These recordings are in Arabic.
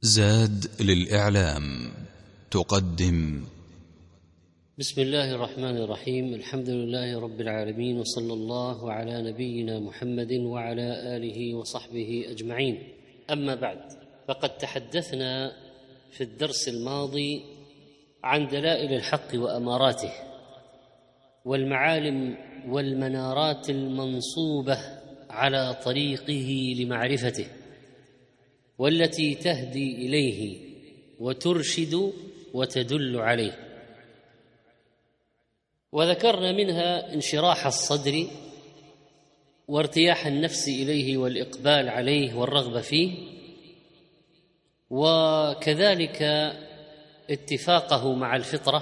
زاد للإعلام تقدم. بسم الله الرحمن الرحيم. الحمد لله رب العالمين، وصلى الله على نبينا محمد وعلى آله وصحبه أجمعين. أما بعد، فقد تحدثنا في الدرس الماضي عن دلائل الحق وأماراته والمعالم والمنارات المنصوبة على طريقه لمعرفته، والتي تهدي إليه وترشد وتدل عليه. وذكرنا منها انشراح الصدر وارتياح النفس إليه والإقبال عليه والرغبة فيه، وكذلك اتفاقه مع الفطرة،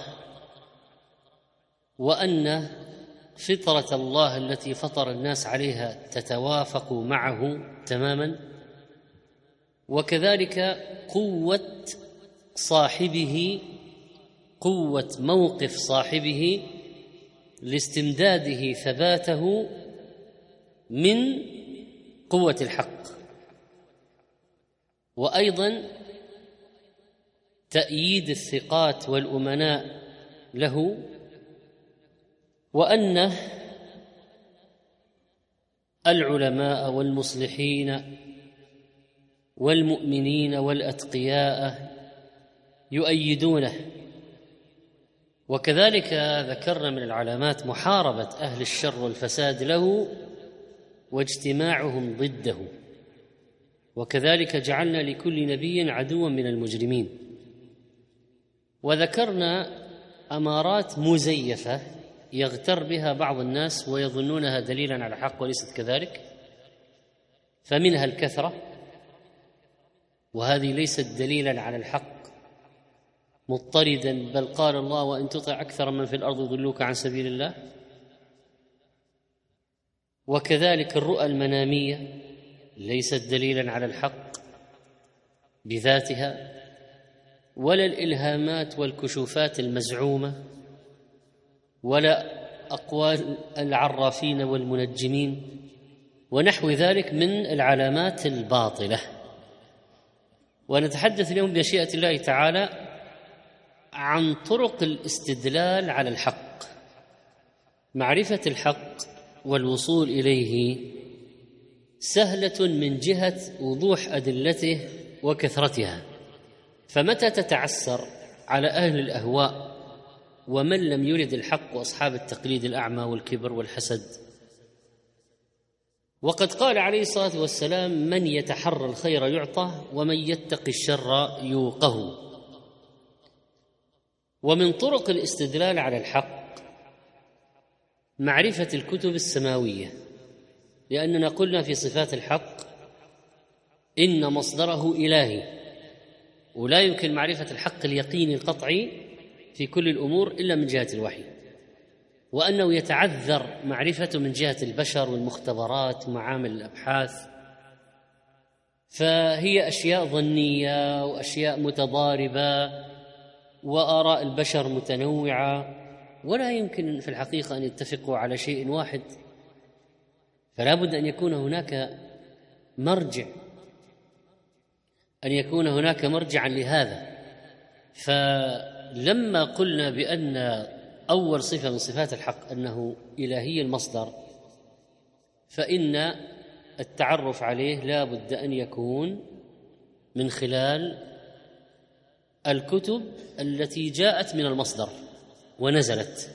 وأن فطرة الله التي فطر الناس عليها تتوافق معه تماما، وكذلك قوة صاحبه، قوة موقف صاحبه لاستمداده ثباته من قوة الحق، وأيضا تأييد الثقات والأمناء له، وأن العلماء والمصلحين والمؤمنين والأتقياء يؤيدونه. وكذلك ذكرنا من العلامات محاربة أهل الشر والفساد له واجتماعهم ضده، وكذلك جعلنا لكل نبي عدوا من المجرمين. وذكرنا أمارات مزيفة يغتر بها بعض الناس ويظنونها دليلا على الحق وليست كذلك، فمنها الكثرة، وهذه ليست دليلا على الحق مضطردا، بل قال الله: وإن تطع أكثر من في الأرض يضلوك عن سبيل الله. وكذلك الرؤى المنامية ليست دليلا على الحق بذاتها، ولا الإلهامات والكشوفات المزعومة، ولا أقوال العرافين والمنجمين ونحو ذلك من العلامات الباطلة. ونتحدث اليوم بمشيئة الله تعالى عن طرق الاستدلال على الحق. معرفة الحق والوصول إليه سهلة من جهة وضوح أدلته وكثرتها، فمتى تتعسر على أهل الأهواء ومن لم يرد الحق وأصحاب التقليد الأعمى والكبر والحسد. وقد قال عليه الصلاة والسلام: من يتحرى الخير يعطى، ومن يتق الشر يوقه. ومن طرق الاستدلال على الحق معرفة الكتب السماوية، لأننا قلنا في صفات الحق إن مصدره إلهي، ولا يمكن معرفة الحق اليقيني القطعي في كل الأمور إلا من جهة الوحي، وأنه يتعذر معرفته من جهة البشر والمختبرات ومعامل الأبحاث، فهي أشياء ظنية وأشياء متضاربة وآراء البشر متنوعة، ولا يمكن في الحقيقة أن يتفقوا على شيء واحد، فلا بد أن يكون هناك مرجع، أن يكون هناك مرجعا لهذا. فلما قلنا بأن أول صفة من صفات الحق أنه إلهي المصدر، فإن التعرف عليه لا بد أن يكون من خلال الكتب التي جاءت من المصدر ونزلت،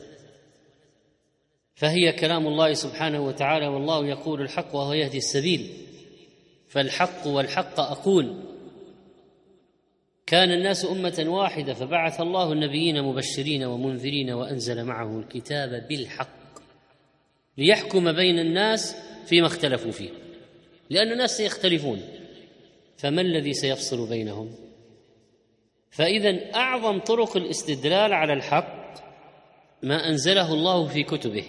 فهي كلام الله سبحانه وتعالى، والله يقول الحق وهو يهدي السبيل، فالحق والحق أقول. كان الناس أمة واحدة فبعث الله النبيين مبشرين ومنذرين وأنزل معهم الكتاب بالحق ليحكم بين الناس فيما اختلفوا فيه، لأن الناس سيختلفون، فما الذي سيفصل بينهم؟ فإذا أعظم طرق الاستدلال على الحق ما أنزله الله في كتبه.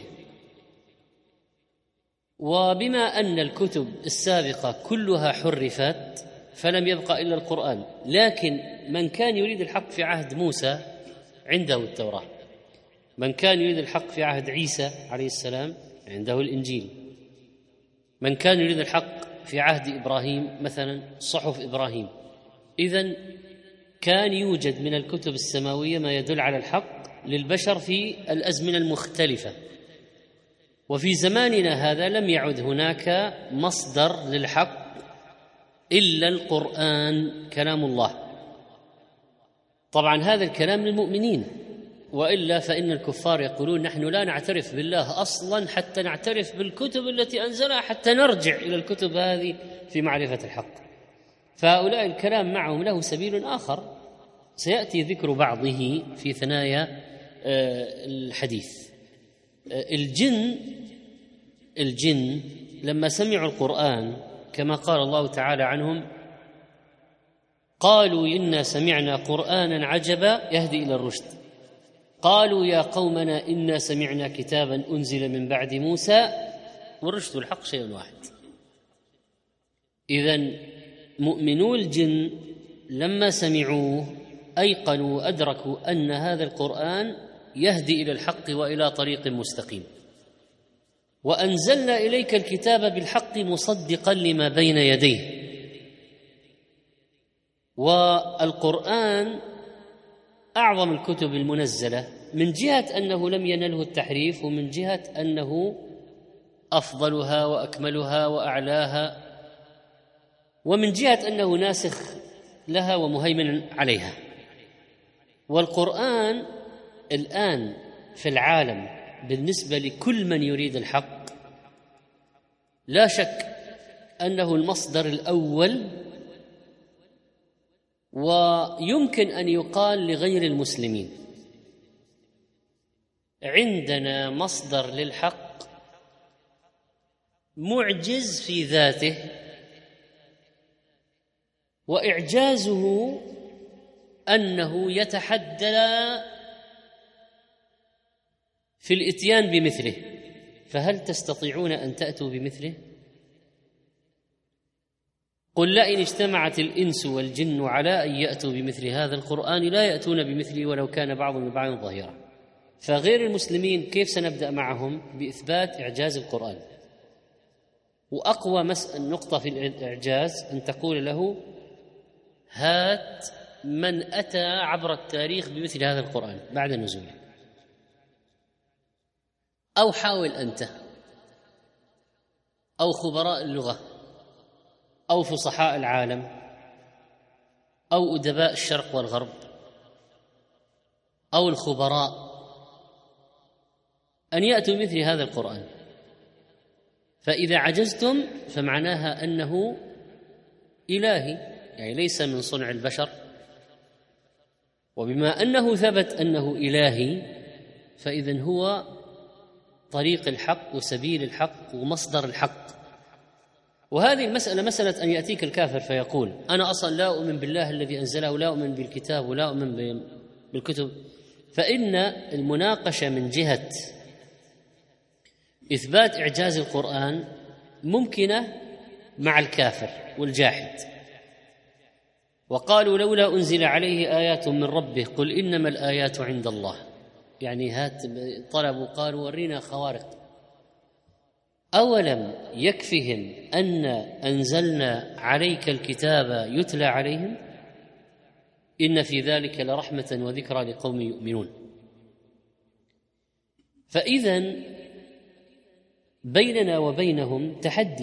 وبما أن الكتب السابقة كلها حرفت فلم يبقى إلا القرآن، لكن من كان يريد الحق في عهد موسى عنده التوراة، من كان يريد الحق في عهد عيسى عليه السلام عنده الإنجيل، من كان يريد الحق في عهد إبراهيم مثلا صحف إبراهيم إذن كان يوجد من الكتب السماوية ما يدل على الحق للبشر في الأزمنة المختلفة، وفي زماننا هذا لم يعد هناك مصدر للحق إلا القرآن كلام الله. طبعا هذا الكلام للمؤمنين، وإلا فإن الكفار يقولون نحن لا نعترف بالله أصلا حتى نعترف بالكتب التي أنزلها، حتى نرجع إلى الكتب هذه في معرفة الحق. فهؤلاء الكلام معهم له سبيل آخر سيأتي ذكر بعضه في ثنايا الحديث. الجن لما سمعوا القرآن كما قال الله تعالى عنهم: قالوا إنا سمعنا قرآنا عجبا يهدي إلى الرشد، قالوا يا قومنا إنا سمعنا كتابا أنزل من بعد موسى، والرشد والحق شيء واحد. إذن مؤمنو الجن لما سمعوه أيقنوا وأدركوا أن هذا القرآن يهدي إلى الحق وإلى طريق مستقيم. وأنزلنا إليك الكتاب بالحق مصدقا لما بين يديه. والقرآن أعظم الكتب المنزلة من جهة أنه لم ينله التحريف، ومن جهة أنه أفضلها وأكملها وأعلاها، ومن جهة أنه ناسخ لها ومهيمن عليها. والقرآن الآن في العالم بالنسبة لكل من يريد الحق لا شك أنه المصدر الأول، ويمكن أن يقال لغير المسلمين: عندنا مصدر للحق معجز في ذاته، وإعجازه أنه يتحدى في الإتيان بمثله، فهل تستطيعون أن تأتوا بمثله؟ قل لئن اجتمعت الإنس والجن على أن يأتوا بمثل هذا القرآن لا يأتون بمثله ولو كان بعضهم لبعض ظهيرا. فغير المسلمين كيف سنبدأ معهم؟ بإثبات إعجاز القرآن. وأقوى نقطة في الإعجاز أن تقول له: هات من أتى عبر التاريخ بمثل هذا القرآن بعد نزوله، أو حاول أنت، أو خبراء اللغة، أو فصحاء العالم، أو أدباء الشرق والغرب، أو الخبراء، أن يأتوا مثل هذا القرآن. فإذا عجزتم فمعناها أنه إلهي، يعني ليس من صنع البشر. وبما أنه ثبت أنه إلهي فإذن هو طريق الحق وسبيل الحق ومصدر الحق. وهذه المسألة مسألة أن يأتيك الكافر فيقول: أنا أصلا لا أؤمن بالله الذي أنزله، ولا أؤمن بالكتاب، ولا أؤمن بالكتب. فإن المناقشة من جهة إثبات إعجاز القرآن ممكنة مع الكافر والجاحد. وقالوا لولا أنزل عليه آيات من ربه قل إنما الآيات عند الله، يعني هات طلبوا قالوا ورينا خوارق. أولم يكفهم أن أنزلنا عليك الكتاب يتلى عليهم إن في ذلك لرحمة وذكرى لقوم يؤمنون. فإذن بيننا وبينهم تحدي.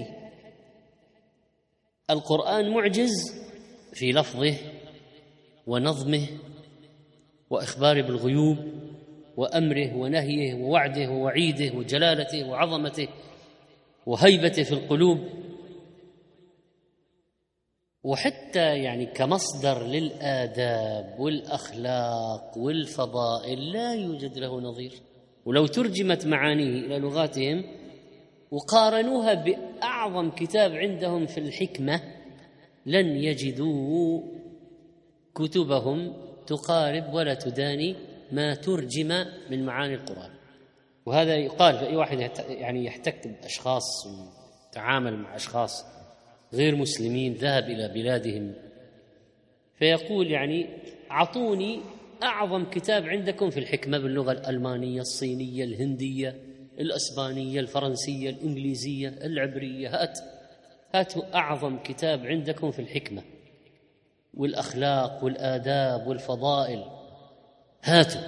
القرآن معجز في لفظه ونظمه وإخباره بالغيوب وأمره ونهيه ووعده ووعيده وجلالته وعظمته وهيبته في القلوب، وحتى يعني كمصدر للآداب والأخلاق والفضائل لا يوجد له نظير. ولو ترجمت معانيه إلى لغاتهم وقارنوها بأعظم كتاب عندهم في الحكمة لن يجدوا كتبهم تقارب ولا تداني ما ترجم من معاني القرآن. وهذا يقال في أي واحد يعني يحتك بأشخاص وتعامل مع أشخاص غير مسلمين، ذهب إلى بلادهم فيقول يعني أعطوني أعظم كتاب عندكم في الحكمة باللغة الألمانية، الصينية، الهندية، الأسبانية، الفرنسية، الإنجليزية، العبرية، هاتوا أعظم كتاب عندكم في الحكمة. والأخلاق والآداب والفضائل، هاتوا.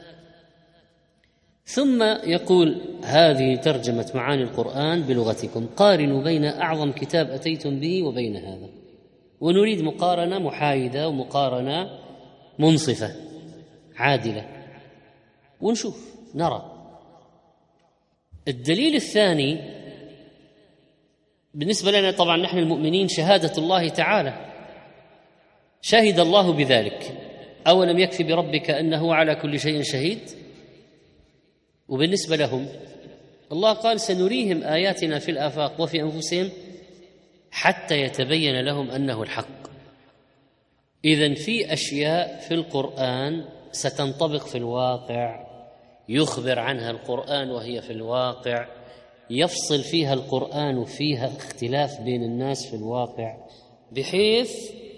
ثم يقول: هذه ترجمة معاني القرآن بلغتكم، قارنوا بين أعظم كتاب أتيتم به وبين هذا. ونريد مقارنة محايدة ومقارنة منصفة عادلة، ونشوف نرى. الدليل الثاني بالنسبة لنا طبعا نحن المؤمنين شهادة الله تعالى، شهد الله بذلك: أولم يكفي بربك أنه على كل شيء شهيد. وبالنسبة لهم الله قال: سنريهم آياتنا في الآفاق وفي أنفسهم حتى يتبين لهم أنه الحق. إذن في أشياء في القرآن ستنطبق في الواقع، يخبر عنها القرآن وهي في الواقع، يفصل فيها القرآن وفيها اختلاف بين الناس في الواقع، بحيث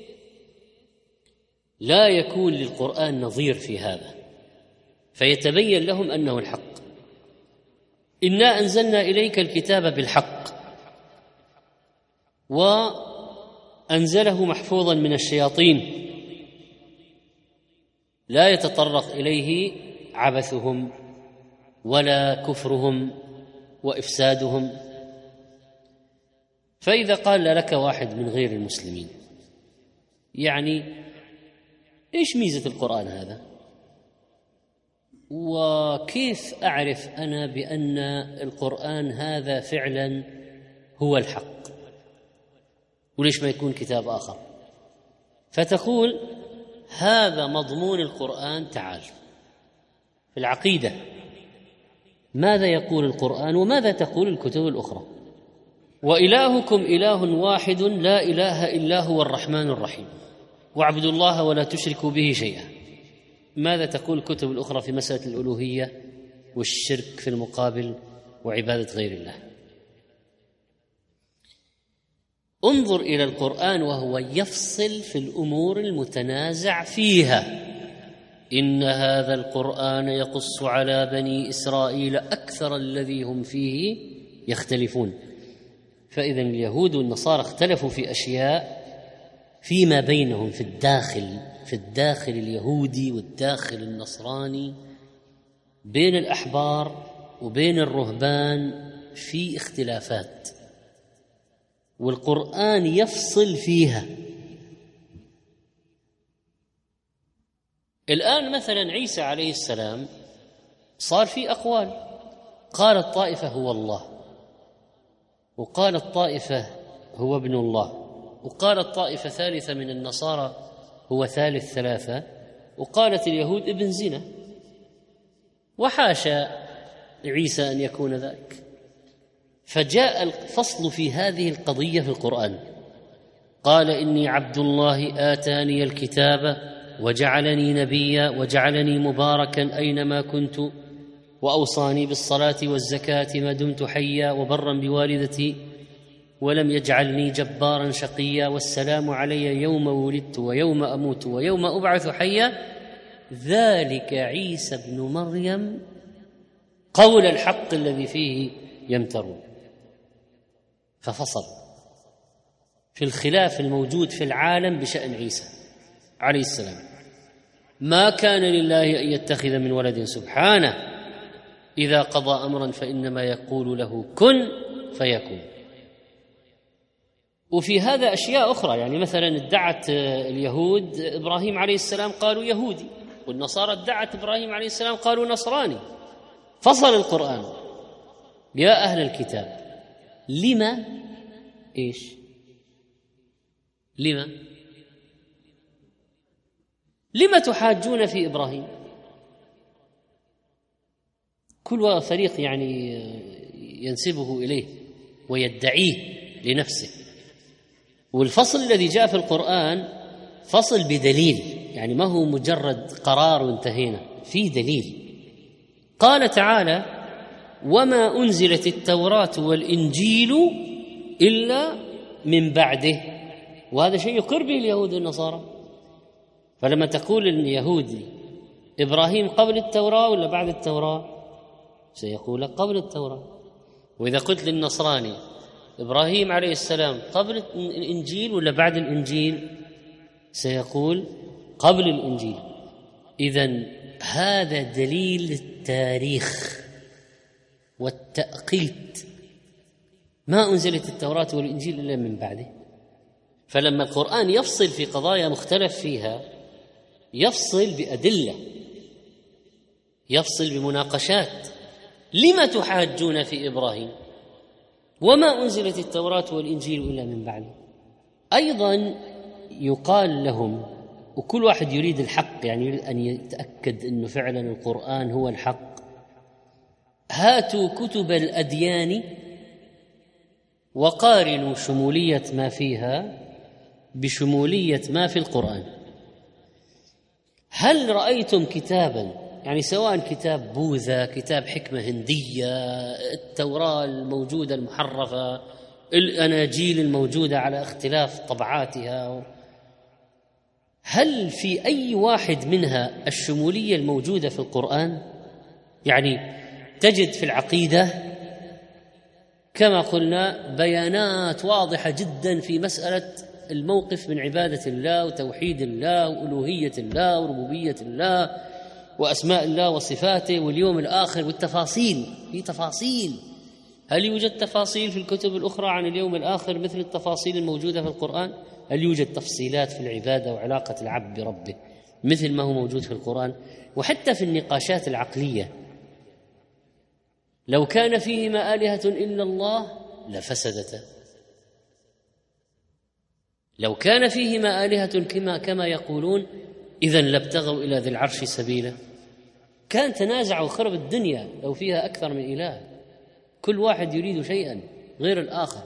لا يكون للقرآن نظير في هذا، فيتبين لهم أنه الحق. إنا أنزلنا إليك الكتاب بالحق، وأنزله محفوظا من الشياطين لا يتطرق إليه عبثهم ولا كفرهم وإفسادهم. فإذا قال لك واحد من غير المسلمين: يعني إيش ميزة القرآن هذا؟ وكيف أعرف أنا بأن القرآن هذا فعلا هو الحق؟ وليش ما يكون كتاب آخر؟ فتقول: هذا مضمون القرآن. تعال في العقيدة ماذا يقول القرآن وماذا تقول الكتب الأخرى؟ وإلهكم إله واحد لا إله إلا هو الرحمن الرحيم واعبدوا الله ولا تشركوا به شيئا. ماذا تقول الكتب الأخرى في مسألة الألوهية والشرك في المقابل وعبادة غير الله؟ انظر إلى القرآن وهو يفصل في الأمور المتنازع فيها. إن هذا القرآن يقص على بني إسرائيل أكثر الذي هم فيه يختلفون. فإذا اليهود والنصارى اختلفوا في أشياء فيما بينهم في الداخل اليهودي والداخل النصراني، بين الأحبار وبين الرهبان في اختلافات، والقرآن يفصل فيها. الآن مثلا عيسى عليه السلام صار في أقوال، قالت طائفة هو الله، وقالت طائفة هو ابن الله، وقالت طائفة ثالثة من النصارى هو ثالث ثلاثة، وقالت اليهود ابن زنا. وحاشا عيسى أن يكون ذلك. فجاء الفصل في هذه القضية في القرآن. قال: إني عبد الله آتاني الكتاب وجعلني نبيا وجعلني مباركا أينما كنت وأوصاني بالصلاة والزكاة ما دمت حيا وبرا بوالدتي ولم يجعلني جبارا شقيا والسلام علي يوم ولدت ويوم أموت ويوم أبعث حيا ذلك عيسى ابن مريم قول الحق الذي فيه يمترون. ففصل في الخلاف الموجود في العالم بشأن عيسى عليه السلام. ما كان لله أن يتخذ من ولد سبحانه، إذا قضى أمرا فإنما يقول له كن فيكون. وفي هذا أشياء أخرى، يعني مثلا ادعت اليهود إبراهيم عليه السلام قالوا يهودي، والنصارى ادعت إبراهيم عليه السلام قالوا نصراني. فصل القرآن: يا أهل الكتاب لما إيش؟ لما تحاجون في إبراهيم؟ كل فريق يعني ينسبه إليه ويدعيه لنفسه. والفصل الذي جاء في القرآن فصل بدليل، يعني ما هو مجرد قرار وانتهينا، فيه دليل. قال تعالى: وما أنزلت التوراة والإنجيل إلا من بعده. وهذا شيء يقر به اليهود والنصارى. فلما تقول اليهودي إبراهيم قبل التوراة ولا بعد التوراة، سيقول قبل التوراة. وإذا قلت للنصراني إبراهيم عليه السلام قبل الإنجيل ولا بعد الإنجيل، سيقول قبل الإنجيل. إذن هذا دليل التاريخ والتأقيت. ما أنزلت التوراة والإنجيل إلا من بعده. فلما القرآن يفصل في قضايا مختلف فيها يفصل بأدلة، يفصل بمناقشات. لما تحاجون في إبراهيم وما أنزلت التوراة والإنجيل إلا من بعده؟ أيضا يقال لهم، وكل واحد يريد الحق، يعني يريد أن يتأكد أنه فعلا القرآن هو الحق، هاتوا كتب الأديان وقارنوا شمولية ما فيها بشمولية ما في القرآن. هل رأيتم كتابا، يعني سواء كتاب بوذا، كتاب حكمة هندية، التوراة الموجودة المحرفة، الأناجيل الموجودة على اختلاف طبعاتها، هل في أي واحد منها الشمولية الموجودة في القرآن؟ يعني تجد في العقيدة كما قلنا بيانات واضحة جدا في مسألة الموقف من عبادة الله وتوحيد الله وألوهية الله وربوبية الله وأسماء الله وصفاته واليوم الآخر والتفاصيل. في تفاصيل. هل يوجد تفاصيل في الكتب الأخرى عن اليوم الآخر مثل التفاصيل الموجودة في القرآن؟ هل يوجد تفصيلات في العبادة وعلاقة العبد بربه مثل ما هو موجود في القرآن؟ وحتى في النقاشات العقلية، لو كان فيهما آلهة إلا الله لفسدتا. لو كان فيهما آلهة كما يقولون إذن لابتغوا إلى ذي العرش سبيلا. كان تنازع وخرب الدنيا لو فيها أكثر من إله، كل واحد يريد شيئا غير الآخر،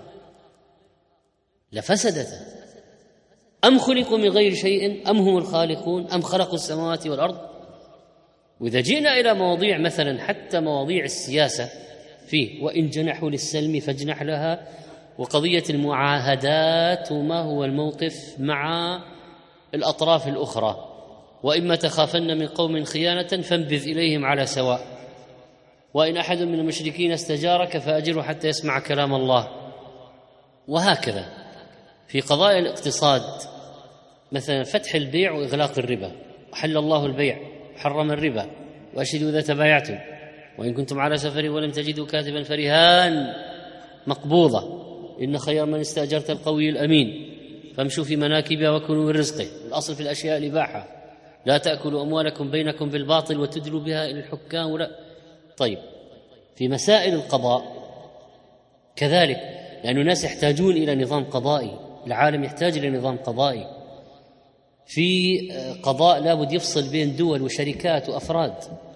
لفسدتا. أم خلقوا من غير شيء أم هم الخالقون أم خلقوا السماوات والأرض. وإذا جئنا إلى مواضيع مثلا حتى مواضيع السياسة فيه وإن جنحوا للسلم فاجنح لها، وقضية المعاهدات وما هو الموقف مع الأطراف الأخرى، وإما تخافن من قوم خيانة فانبذ إليهم على سواء، وإن أحد من المشركين استجارك فأجره حتى يسمع كلام الله. وهكذا في قضايا الاقتصاد، مثلا فتح البيع وإغلاق الربا، وحل الله البيع وحرم الربا، وأشهدوا إذا تبايعتم وإن كنتم على سفر ولم تجدوا كاتبا فرهان مقبوضة، إن خير من استأجرت القوي الأمين، فامشوا في مناكبها وكلوا من رزقه. الأصل في الأشياء الإباحة، لا تأكلوا أموالكم بينكم بالباطل وتدلوا بها إلى الحكام ولا. طيب في مسائل القضاء كذلك، لأن الناس يحتاجون إلى نظام قضائي، العالم يحتاج إلى نظام قضائي. في قضاء لابد يفصل بين دول وشركات وأفراد.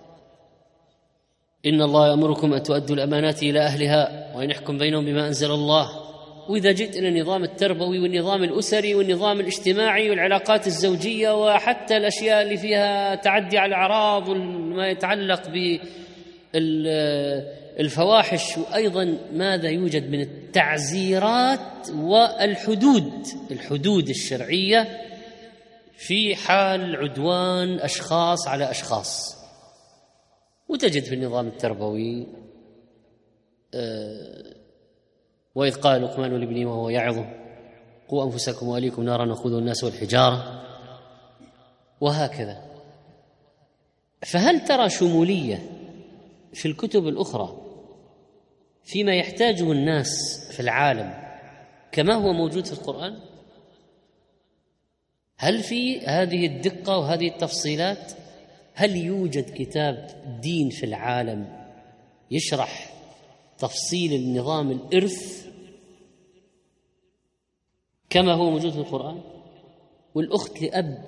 إن الله يأمركم أن تؤدوا الأمانات إلى أهلها وإن يحكم بينهم بما أنزل الله. وإذا جئت إلى النظام التربوي والنظام الأسري والنظام الاجتماعي والعلاقات الزوجية وحتى الأشياء اللي فيها تعدي على الأعراض وما يتعلق بالفواحش، وأيضا ماذا يوجد من التعزيرات والحدود الشرعية في حال عدوان أشخاص على أشخاص. وتجد في النظام التربوي وإذ قال لقمان لابنه وهو يعظه قوا أنفسكم وأهليكم نارا وقودها الناس والحجارة، وهكذا. فهل ترى شمولية في الكتب الأخرى فيما يحتاجه الناس في العالم كما هو موجود في القرآن؟ هل في هذه الدقة وهذه التفصيلات؟ هل يوجد كتاب دين في العالم يشرح تفصيل النظام الإرث كما هو موجود في القرآن؟ والأخت لأب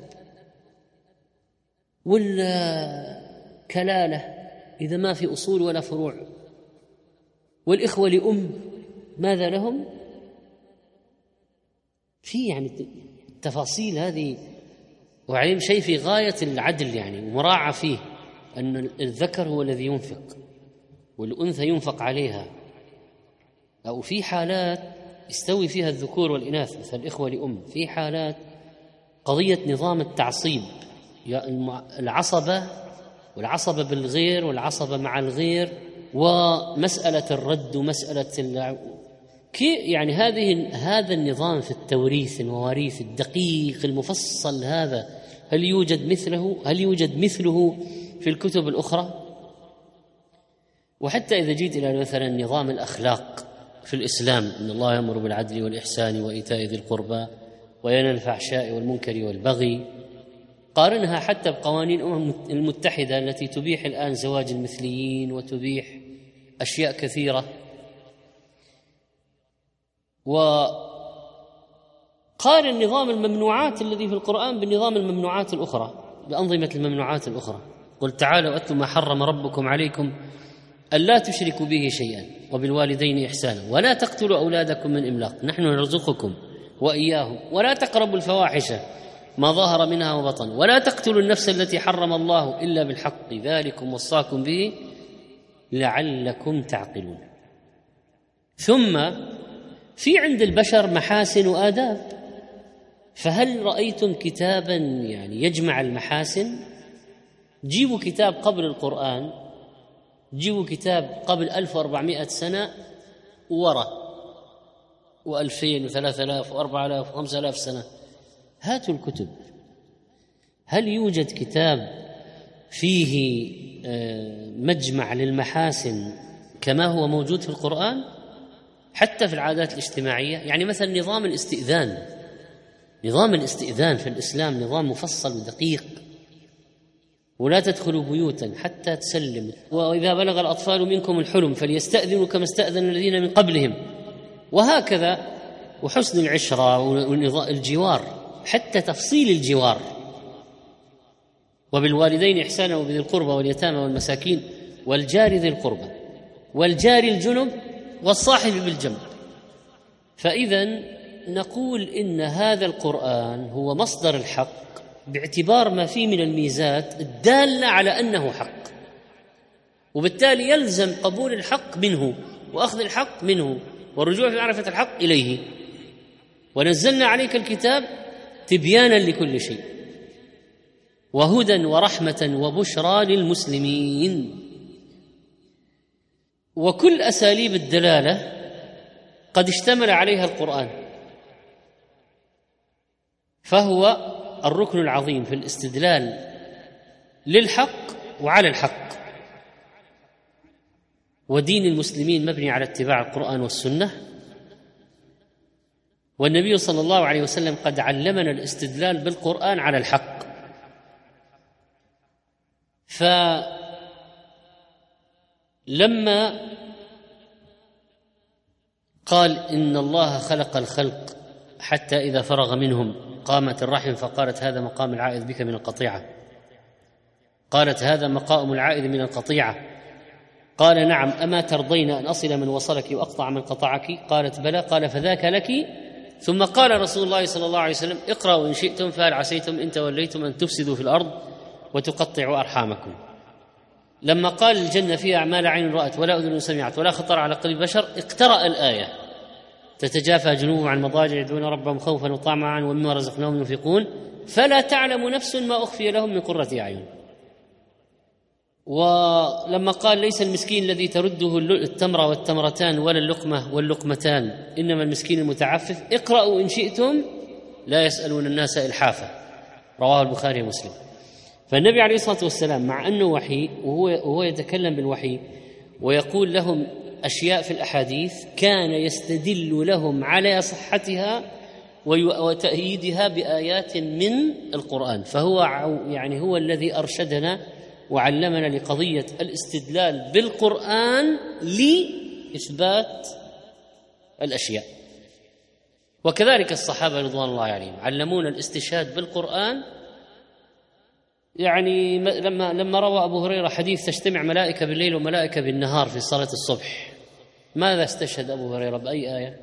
والكلالة إذا ما في أصول ولا فروع، والإخوة لأم ماذا لهم؟ في يعني التفاصيل هذه، وعلم شيء في غاية العدل يعني ومراعى فيه، أن الذكر هو الذي ينفق والأنثى ينفق عليها، أو في حالات يستوي فيها الذكور والإناث مثل الإخوة لأم. في حالات قضية نظام التعصيب، العصبة بالغير والعصبة مع الغير، ومسألة الرد ومسألة يعني هذا النظام في التوريث، المواريث الدقيق المفصل هذا، هل يوجد مثله في الكتب الأخرى؟ وحتى إذا جيت إلى مثلا نظام الأخلاق في الإسلام، إن الله يأمر بالعدل والإحسان وإيتاء ذي القربى وينهى عن الفحشاء والمنكر والبغي، قارنها حتى بقوانين الأمم المتحدة التي تبيح الآن زواج المثليين وتبيح أشياء كثيرة، وقارن نظام الممنوعات الذي في القرآن بالنظام الممنوعات الأخرى، بأنظمة الممنوعات الأخرى. قل تعالوا أتلوا ما حرم ربكم عليكم ألا تشركوا به شيئا وبالوالدين إحسانا ولا تقتلوا أولادكم من إملاق نحن نرزقكم وإياهم ولا تقربوا الفواحش ما ظهر منها وبطن ولا تقتلوا النفس التي حرم الله إلا بالحق ذلكم وصاكم به لعلكم تعقلون. ثم في عند البشر محاسن وآداب، فهل رأيتم كتابا يعني يجمع المحاسن؟ جيبوا كتاب قبل القرآن، جيبوا كتاب قبل 1400 سنة وراء، و2000 و3000 و4000 و5000 سنة، هاتوا الكتب. هل يوجد كتاب فيه مجمع للمحاسن كما هو موجود في القرآن حتى في العادات الاجتماعية؟ يعني مثلا نظام الاستئذان في الإسلام نظام مفصل ودقيق، ولا تدخلوا بيوتا حتى تسلموا، وإذا بلغ الأطفال منكم الحلم فليستأذنوا كما استأذن الذين من قبلهم، وهكذا. وحسن العشرة والجوار، حتى تفصيل الجوار، وبالوالدين إحسانا وبذي القربى واليتامى والمساكين والجار ذي القربى والجار الجنب والصاحب بالجنب. فإذا نقول إن هذا القرآن هو مصدر الحق باعتبار ما فيه من الميزات الدالة على أنه حق، وبالتالي يلزم قبول الحق منه وأخذ الحق منه والرجوع في معرفة الحق إليه. ونزلنا عليك الكتاب تبيانا لكل شيء وهدى ورحمة وبشرى للمسلمين. وكل أساليب الدلالة قد اشتمل عليها القرآن، فهو الركن العظيم في الاستدلال للحق وعلى الحق. ودين المسلمين مبني على اتباع القرآن والسنة، والنبي صلى الله عليه وسلم قد علمنا الاستدلال بالقرآن على الحق. فلما قال إن الله خلق الخلق حتى إذا فرغ منهم قامت الرحم فقالت هذا مقام العائذ بك من القطيعة، قالت هذا مقام العائذ من القطيعة، قال نعم أما ترضين أن أصل من وصلك وأقطع من قطعك؟ قالت بلى، قال فذاك لك. ثم قال رسول الله صلى الله عليه وسلم اقرأوا إن شئتم فهل عسيتم إن توليتم أن تفسدوا في الأرض وتقطعوا أرحامكم. لما قال الجنة فيها أعمال عين رأت ولا أذن سمعت ولا خطر على قلب بشر، اقترأ الآية تتجافى جنوبهم عن المضاجع يدعون ربهم خوفا وطمعا ومما رزقناهم ينفقون فلا تعلم نفس ما أخفي لهم من قرة أعين. ولما قال ليس المسكين الذي ترده التمرة والتمرتان ولا اللقمة واللقمتان إنما المسكين المتعفف، اقرأوا إن شئتم لا يسألون الناس إلحافا، رواه البخاري ومسلم. فالنبي عليه الصلاة والسلام مع أنه وحي وهو يتكلم بالوحي ويقول لهم أشياء في الأحاديث كان يستدل لهم على صحتها وتأييدها بآيات من القرآن، فهو يعني هو الذي أرشدنا وعلمنا لقضية الاستدلال بالقرآن لإثبات الأشياء. وكذلك الصحابة رضوان الله عليهم علمونا الاستشهاد بالقرآن. يعني لما روى أبو هريرة حديث تجتمع ملائكة بالليل وملائكة بالنهار في صلاة الصبح، ماذا استشهد أبو هريرة بأي آية؟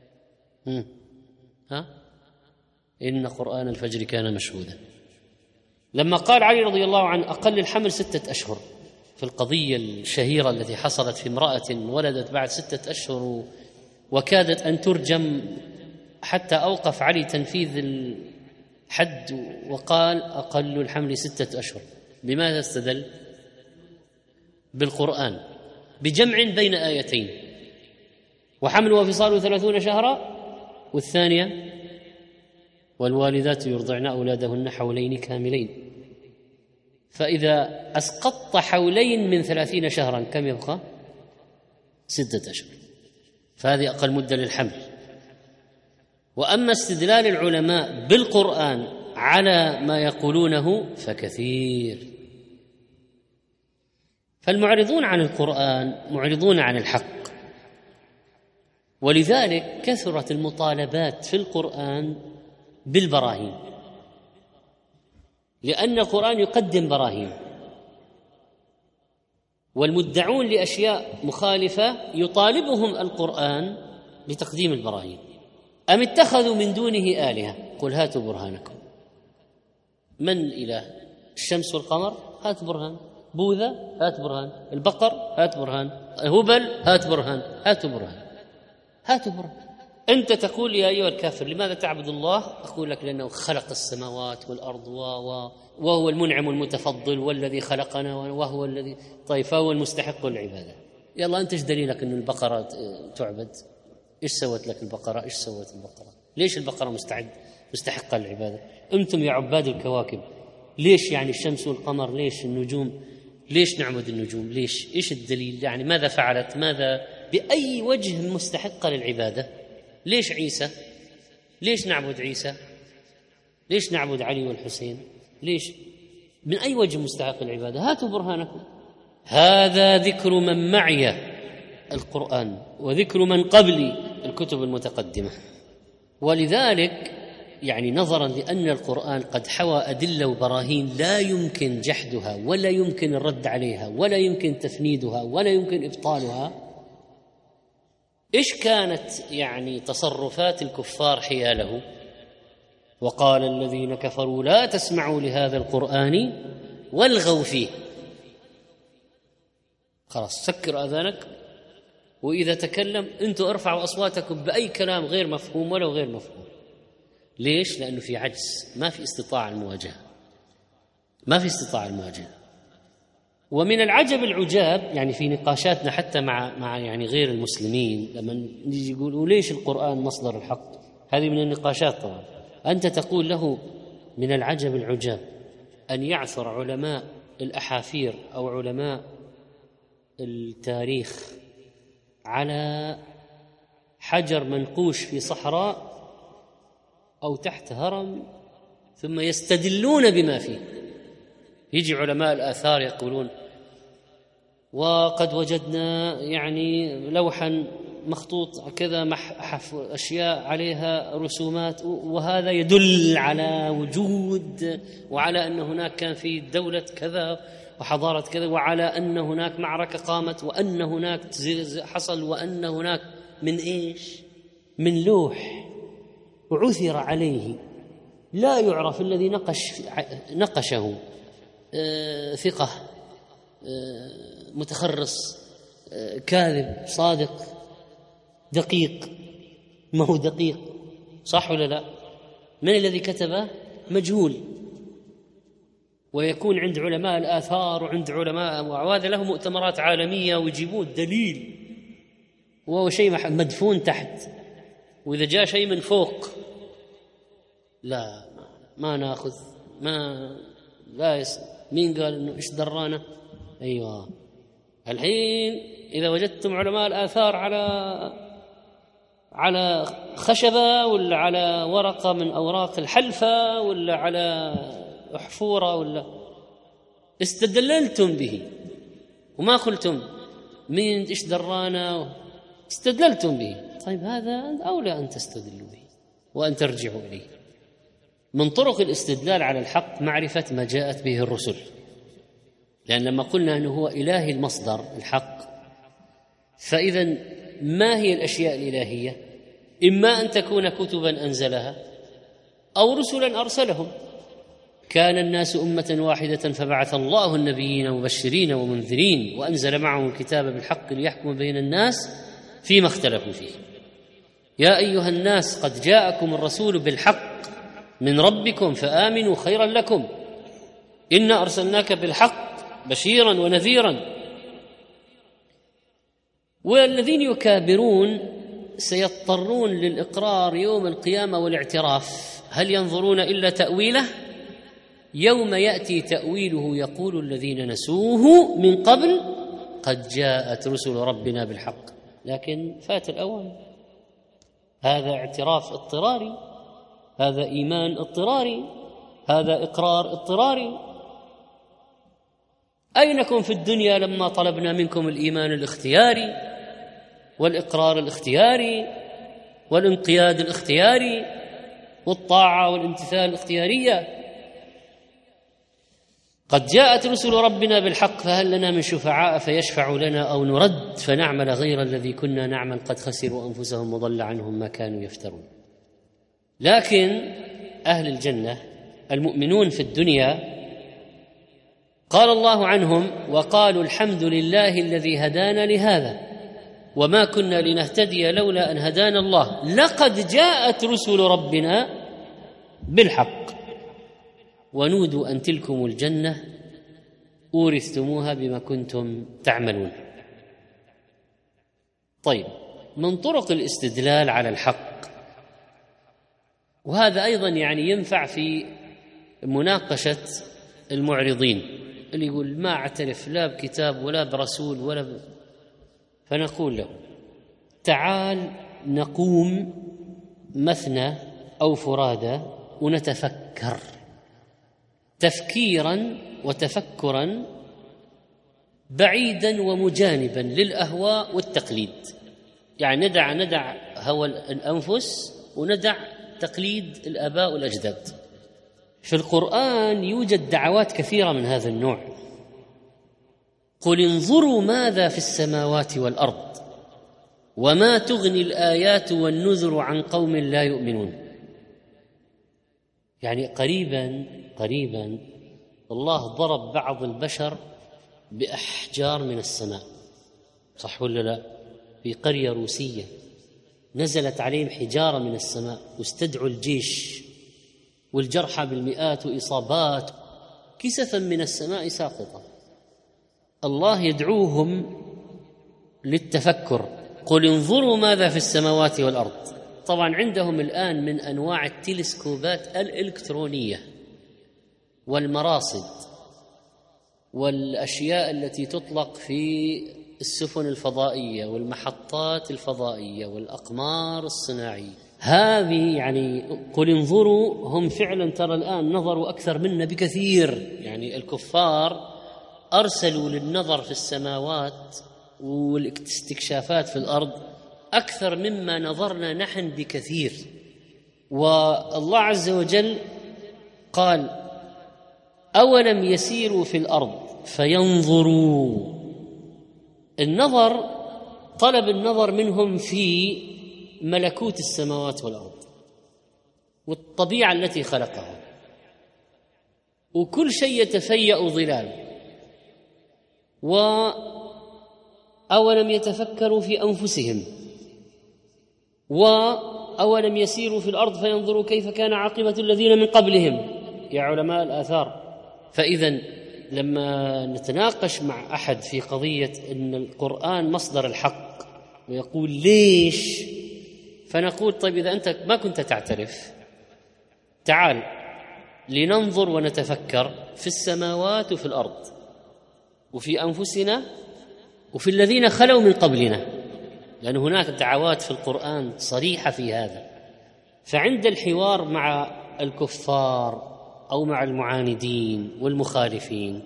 إن قرآن الفجر كان مشهودا. لما قال علي رضي الله عنه أقل الحمل 6 أشهر في القضية الشهيرة التي حصلت في امرأة ولدت بعد 6 أشهر وكادت أن ترجم، حتى أوقف علي تنفيذ الحد وقال أقل الحمل 6 أشهر. بماذا استدل؟ بالقرآن، بجمع بين آيتين. وحمله وفصاله 30 شهرا، والثانية والوالدات يرضعن أولادهن حولين كاملين. فإذا أسقطت حولين من 30 شهرا كم يبقى؟ 6 أشهر، فهذه أقل مدة للحمل. وأما استدلال العلماء بالقرآن على ما يقولونه فكثير. فالمعرضون عن القرآن معرضون عن الحق، ولذلك كثرت المطالبات في القرآن بالبراهين، لأن القرآن يقدم براهين، والمدعون لأشياء مخالفة يطالبهم القرآن بتقديم البراهين. أم اتخذوا من دونه آلهة قل هاتوا برهانكم. من إله؟ الشمس والقمر؟ هات برهان. بوذا؟ هات برهان. البقر؟ هات برهان. هبل؟ هات برهان. هاتوا برهان، هاتوا برهان. أنت تقول يا أيها الكافر لماذا تعبد الله؟ أقول لك لأنه خلق السماوات والأرض وهو المنعم المتفضل والذي خلقنا وهو الذي، طيب فهو المستحق للعبادة. يلا أنت ايش دليلك أن البقرة تعبد؟ إيش سوت لك البقرة؟ إيش سوت البقرة؟ ليش البقرة مستحقة للعبادة؟ أنتم يا عباد الكواكب ليش يعني الشمس والقمر؟ ليش النجوم؟ ليش نعبد النجوم؟ ليش؟ إيش الدليل؟ يعني ماذا فعلت؟ ماذا بأي وجه مستحقة للعبادة؟ ليش عيسى؟ ليش نعبد عيسى؟ ليش نعبد علي والحسين؟ ليش؟ من أي وجه مستحق العبادة؟ هاتوا برهانكم. هذا ذكر من معي القرآن وذكر من قبلي الكتب المتقدمة. ولذلك يعني نظرا لأن القرآن قد حوى أدلة وبراهين لا يمكن جحدها ولا يمكن الرد عليها ولا يمكن تفنيدها ولا يمكن إبطالها، إيش كانت يعني تصرفات الكفار حياله؟ وقال الذين كفروا لا تسمعوا لهذا القرآن والغوا فيه. خلاص سكر آذانك، وإذا تكلم أنتم ارفعوا أصواتكم بأي كلام غير مفهوم ولو غير مفهوم. ليش؟ لأنه في عجز، ما في استطاعة المواجهة، ما في استطاعة المواجهة. ومن العجب العجاب يعني في نقاشاتنا حتى مع يعني غير المسلمين لما نيجي يقولوا ليش القرآن مصدر الحق، هذه من النقاشات طبعا. أنت تقول له من العجب العجاب أن يعثر علماء الأحافير أو علماء التاريخ على حجر منقوش في صحراء أو تحت هرم ثم يستدلون بما فيه. يجي علماء الآثار يقولون وقد وجدنا يعني لوحا مخطوط كذا أشياء عليها رسومات، وهذا يدل على وجود وعلى أن هناك كان في دولة كذا وحضارة كذا وعلى أن هناك معركة قامت وأن هناك حصل وأن هناك من إيش؟ من لوح وعثر عليه لا يعرف الذي نقشه ثقة متخرص كاذب صادق دقيق، ما هو دقيق صح ولا لا؟ من الذي كتبه؟ مجهول. ويكون عند علماء الآثار وعند علماء وهذا له مؤتمرات عالمية ويجيبون الدليل وهو شيء مدفون تحت، وإذا جاء شيء من فوق لا ما ناخذ لا مين قال إنه إيش درانا؟ أيوة الحين إذا وجدتم علماء الآثار على خشبة ولا على ورقة من أوراق الحلفة ولا على أحفورة ولا استدللتم به وما قلتم مين إيش درانا، استدللتم به. طيب هذا أولى أن تستدلوا به وأن ترجعوا إليه. من طرق الاستدلال على الحق معرفة ما جاءت به الرسل، لأن لما قلنا أنه هو إلهي المصدر الحق، فإذا ما هي الأشياء الإلهية؟ إما أن تكون كتبا أنزلها أو رسلا أرسلهم. كان الناس أمة واحدة فبعث الله النبيين مبشرين ومنذرين وأنزل معهم الكتاب بالحق ليحكم بين الناس فيما اختلفوا فيه. يا أيها الناس قد جاءكم الرسول بالحق من ربكم فآمنوا خيرا لكم إنا أرسلناك بالحق بشيرا ونذيرا. والذين يكابرون سيضطرون للإقرار يوم القيامة والاعتراف، هل ينظرون إلا تأويله؟ يوم يأتي تأويله يقول الذين نسوه من قبل قد جاءت رسل ربنا بالحق، لكن فات الأوان. هذا اعتراف اضطراري، هذا إيمان اضطراري، هذا إقرار اضطراري. أينكم في الدنيا لما طلبنا منكم الإيمان الاختياري والإقرار الاختياري والانقياد الاختياري والطاعة والامتثال الاختيارية؟ قد جاءت رسل ربنا بالحق فهل لنا من شفعاء فيشفعوا لنا أو نرد فنعمل غير الذي كنا نعمل قد خسروا أنفسهم وضل عنهم ما كانوا يفترون. لكن أهل الجنة المؤمنون في الدنيا قال الله عنهم: وقالوا الحمد لله الذي هدانا لهذا وما كنا لنهتدي لولا أن هدانا الله لقد جاءت رسل ربنا بالحق ونودوا أن تلكم الجنة أورثتموها بما كنتم تعملون. طيب، من طرق الاستدلال على الحق، وهذا أيضا يعني ينفع في مناقشة المعرضين اللي يقول ما أعترف لا بكتاب ولا برسول فنقول له: تعال نقوم مثنى أو فرادى ونتفكر تفكيرا وتفكرا بعيدا ومجانبا للأهواء والتقليد. يعني ندع هوى الأنفس وندع تقليد الآباء والأجداد. في القرآن يوجد دعوات كثيرة من هذا النوع: قل انظروا ماذا في السماوات والأرض وما تغني الآيات والنذر عن قوم لا يؤمنون. يعني قريبا الله ضرب بعض البشر بأحجار من السماء، صح ولا لا؟ في قرية روسية نزلت عليهم حجارة من السماء واستدعوا الجيش والجرحى بالمئات وإصابات، كسفا من السماء ساقطة. الله يدعوهم للتفكر: قل انظروا ماذا في السماوات والأرض. طبعا عندهم الآن من أنواع التلسكوبات الإلكترونية والمراصد والأشياء التي تطلق في السفن الفضائية والمحطات الفضائية والأقمار الصناعية. هذه يعني قل انظروا، هم فعلا ترى الآن نظروا أكثر منا بكثير. يعني الكفار أرسلوا للنظر في السماوات والاستكشافات في الأرض أكثر مما نظرنا نحن بكثير. والله عز وجل قال: أولم يسيروا في الأرض فينظروا. النظر، طلب النظر منهم في ملكوت السماوات والأرض والطبيعة التي خلقها، وكل شيء يتفيأ ظلال. وأولم يتفكروا في أنفسهم، وأولم يسيروا في الأرض فينظروا كيف كان عاقبة الذين من قبلهم، يا علماء الآثار. فإذا لما نتناقش مع أحد في قضية أن القرآن مصدر الحق ويقول ليش، فنقول: طيب إذا أنت ما كنت تعترف، تعال لننظر ونتفكر في السماوات وفي الأرض وفي أنفسنا وفي الذين خلوا من قبلنا، لأن هناك دعوات في القرآن صريحة في هذا. فعند الحوار مع الكفار أو مع المعاندين والمخالفين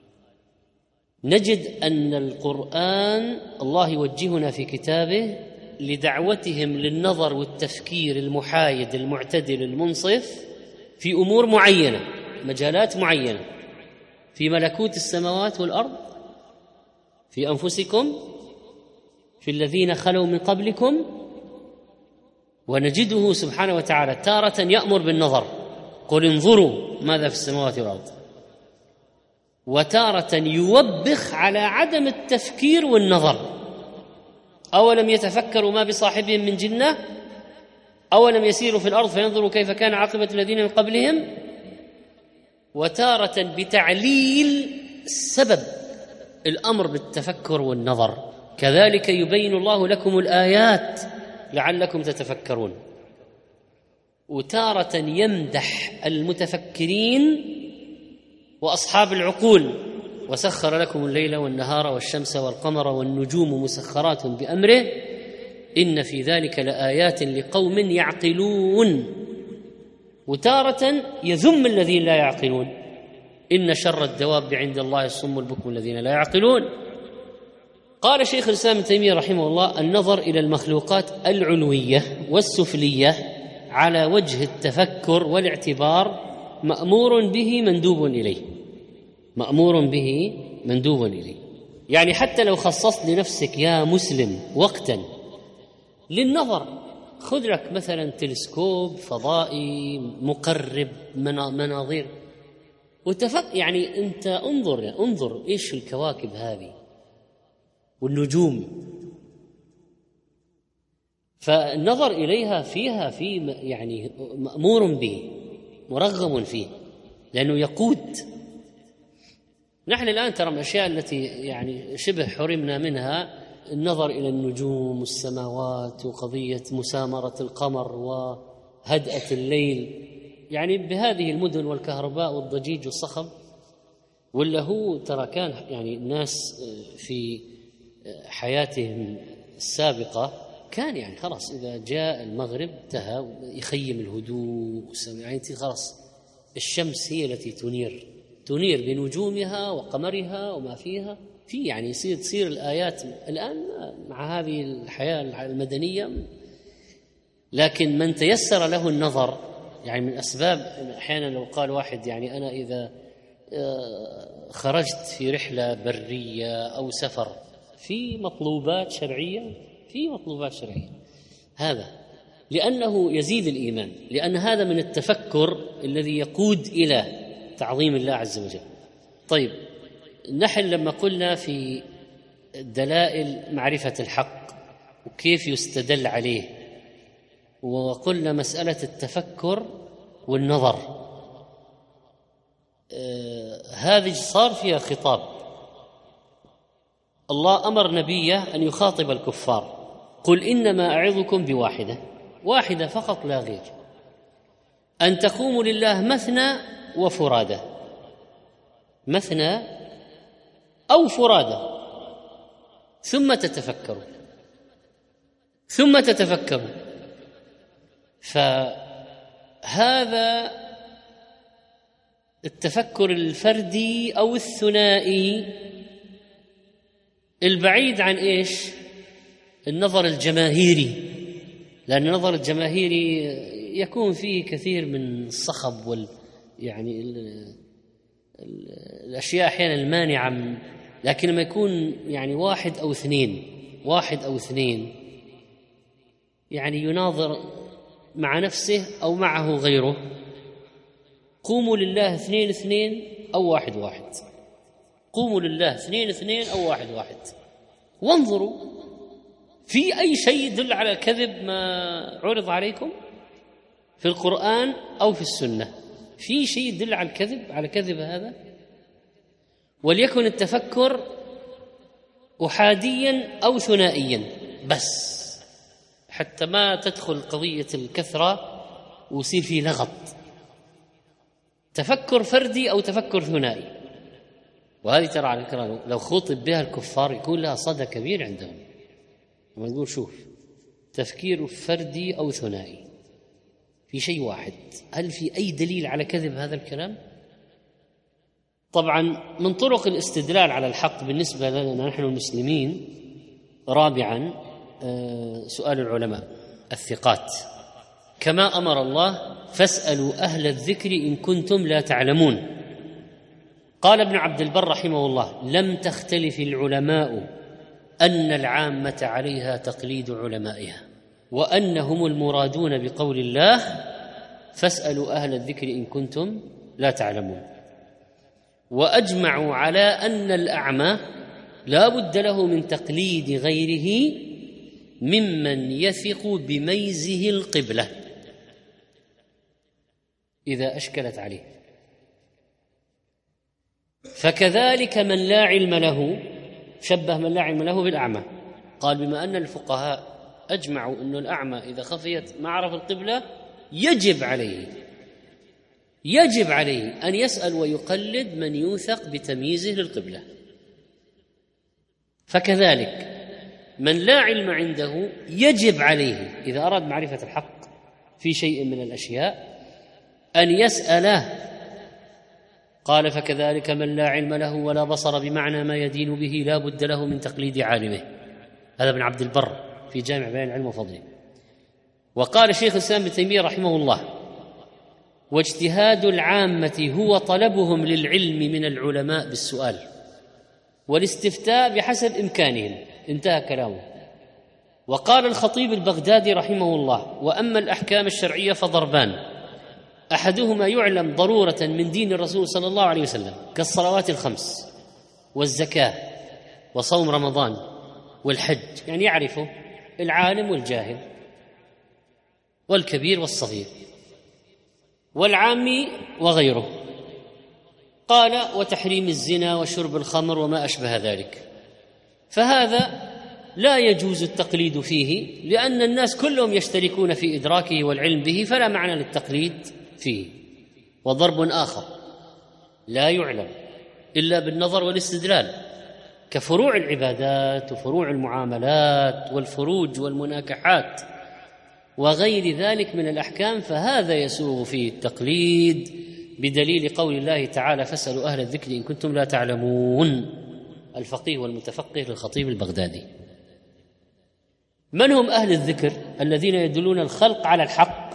نجد أن القرآن الله يوجهنا في كتابه لدعوتهم للنظر والتفكير المحايد المعتدل المنصف في أمور معينة، مجالات معينة، في ملكوت السماوات والأرض، في أنفسكم، في الذين خلوا من قبلكم. ونجده سبحانه وتعالى تارة يأمر بالنظر: قل انظروا ماذا في السماوات والأرض، وتارة يوبخ على عدم التفكير والنظر: أولم يتفكروا ما بصاحبهم من جنة، أولم يسيروا في الأرض فينظروا كيف كان عاقبة الذين من قبلهم. وتارة بتعليل سبب الأمر بالتفكر والنظر: كذلك يبين الله لكم الآيات لعلكم تتفكرون، وتارة يمدح المتفكرين وأصحاب العقول: وسخر لكم الليل والنهار والشمس والقمر والنجوم مسخرات بأمره إن في ذلك لآيات لقوم يعقلون. وتارة يذم الذين لا يعقلون: إن شر الدواب عند الله الصم البكم الذين لا يعقلون. قال شيخ الإسلام ابن تيمية رحمه الله: النظر إلى المخلوقات العلوية والسفلية على وجه التفكر والاعتبار مأمور به مندوب إليه، مأمور به مندوب إليه. يعني حتى لو خصصت لنفسك يا مسلم وقتا للنظر، خذ لك مثلا تلسكوب فضائي مقرب مناظير يعني أنت انظر إيش الكواكب هذه والنجوم، فالنظر إليها فيها يعني مأمور به مرغم فيه، لأنه يقود. نحن الآن ترى من الأشياء التي يعني شبه حرمنا منها النظر إلى النجوم والسماوات وقضية مسامرة القمر وهدأة الليل، يعني بهذه المدن والكهرباء والضجيج والصخب. ولا هو ترى كان يعني الناس في حياتهم السابقة كان يعني خلاص إذا جاء المغرب انتهى، يخيم الهدوء، يعني خلاص الشمس هي التي تنير بنجومها وقمرها وما فيها، في يعني تصير الآيات الآن مع هذه الحياة المدنية. لكن من تيسر له النظر، يعني من أسباب أحيانا لو قال واحد يعني أنا إذا خرجت في رحلة برية أو سفر في مطلوبات شرعية، هذا لأنه يزيد الإيمان، لأن هذا من التفكر الذي يقود إلى تعظيم الله عز وجل. طيب، نحن لما قلنا في دلائل معرفة الحق وكيف يستدل عليه، وقلنا مسألة التفكر والنظر، هذه صار فيها خطاب. الله أمر نبيه أن يخاطب الكفار: قل إنما أعظكم واحدة فقط لا غير، أن تقوموا لله مثنى وفرادى، مثنى أو فرادى، ثم تتفكروا. فهذا التفكر الفردي أو الثنائي البعيد عن إيش؟ النظر الجماهيري، لأن النظر الجماهيري يكون فيه كثير من الصخب يعني الأشياء أحيانا المانعة. لكن لما يكون يعني واحد أو اثنين يعني يناظر مع نفسه أو معه غيره، قوموا لله 2 أو 1، قوموا لله 2 أو 1، وانظروا في أي شيء يدل على الكذب ما عرض عليكم في القرآن أو في السنة، في شيء يدل على كذب هذا. وليكن التفكر أحاديا أو ثنائيا بس، حتى ما تدخل قضية الكثرة ويصير فيه لغط. تفكر فردي أو تفكر ثنائي، وهذه ترى على فكرة لو خطب بها الكفار يكون لها صدى كبير عندهم. لما نقول شوف تفكير فردي أو ثنائي في شيء واحد، هل في أي دليل على كذب هذا الكلام؟ طبعا من طرق الاستدلال على الحق بالنسبة لنا نحن المسلمين، رابعا سؤال العلماء الثقات، كما أمر الله: فاسألوا أهل الذكر إن كنتم لا تعلمون. قال ابن عبد البر رحمه الله: لم تختلف العلماء أن العامة عليها تقليد علمائها، وأنهم المرادون بقول الله: فاسألوا أهل الذكر إن كنتم لا تعلمون. وأجمعوا على أن الأعمى لا بد له من تقليد غيره ممن يثق بميزه القبلة إذا أشكلت عليه. فكذلك من لا علم له، شبه من لا علم له بالأعمى، قال بما أن الفقهاء أجمعوا أن الأعمى إذا خفيت ما عرف القبلة يجب عليه أن يسأل ويقلد من يوثق بتمييزه للقبلة. فكذلك من لا علم عنده يجب عليه إذا أراد معرفة الحق في شيء من الأشياء أن يسأله. قال فكذلك من لا علم له ولا بصر بمعنى ما يدين به لا بد له من تقليد عالمه. هذا ابن عبد البر في جامع بيان العلم وفضله. وقال شيخ الإسلام ابن تيمية رحمه الله واجتهاد العامة هو طلبهم للعلم من العلماء بالسؤال والاستفتاء بحسب إمكانهم. انتهى كلامه. وقال الخطيب البغدادي رحمه الله وأما الأحكام الشرعية فضربان أحدهما يعلم ضرورة من دين الرسول صلى الله عليه وسلم كالصلوات الخمس والزكاة وصوم رمضان والحج، يعني يعرفه العالم والجاهل والكبير والصغير والعامي وغيره. قال وتحريم الزنا وشرب الخمر وما أشبه ذلك، فهذا لا يجوز التقليد فيه لأن الناس كلهم يشتركون في إدراكه والعلم به، فلا معنى للتقليد فيه. وضرب آخر لا يعلم إلا بالنظر والاستدلال كفروع العبادات وفروع المعاملات والفروج والمناكحات وغير ذلك من الأحكام، فهذا يسوغ فيه التقليد بدليل قول الله تعالى فاسألوا أهل الذكر إن كنتم لا تعلمون. الفقيه والمتفقه للخطيب البغدادي. من هم أهل الذكر الذين يدلون الخلق على الحق؟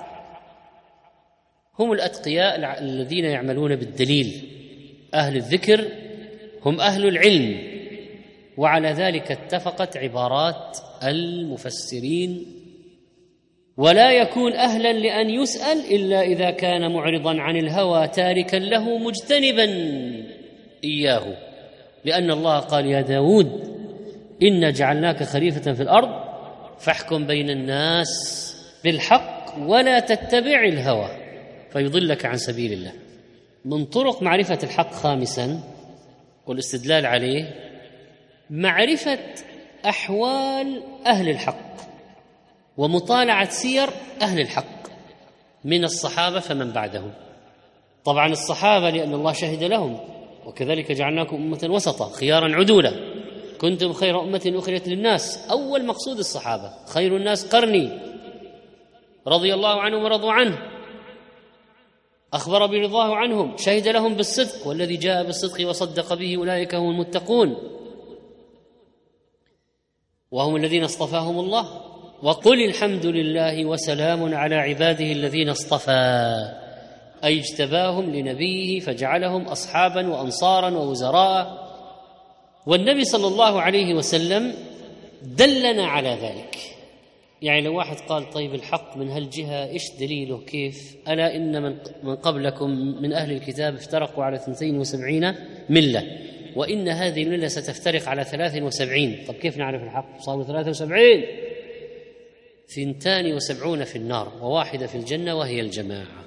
هم الأتقياء الذين يعملون بالدليل. أهل الذكر هم أهل العلم، وعلى ذلك اتفقت عبارات المفسرين. ولا يكون أهلا لأن يسأل إلا إذا كان معرضا عن الهوى تاركا له مجتنبا إياه، لأن الله قال يا داود إنا جعلناك خليفة في الأرض فاحكم بين الناس بالحق ولا تتبع الهوى فيضلك عن سبيل الله. من طرق معرفة الحق خامسا والاستدلال عليه معرفة أحوال أهل الحق ومطالعة سير أهل الحق من الصحابة فمن بعدهم. طبعا الصحابة لأن الله شهد لهم وكذلك جعلناكم أمة وسطا خيارا عدولا كنتم خير أمة أخرجت للناس. أول مقصود الصحابة خير الناس قرني رضي الله عنهم ورضوا عنه، أخبر برضاه عنهم، شهد لهم بالصدق والذي جاء بالصدق وصدق به أولئك هم المتقون وهم الذين اصطفاهم الله. وقل الحمد لله وسلام على عباده الذين اصطفى، أي اجتباهم لنبيه فجعلهم أصحابا وأنصارا ووزراء. والنبي صلى الله عليه وسلم دلنا على ذلك. يعني لو واحد قال طيب الحق من هالجهة إيش دليله كيف؟ ألا إن من قبلكم من أهل الكتاب افترقوا على 72 ملة وإن هذه الملة ستفترق على 73. طب كيف نعرف الحق؟ صاروا 73، 72 في النار وواحدة في الجنة وهي الجماعة.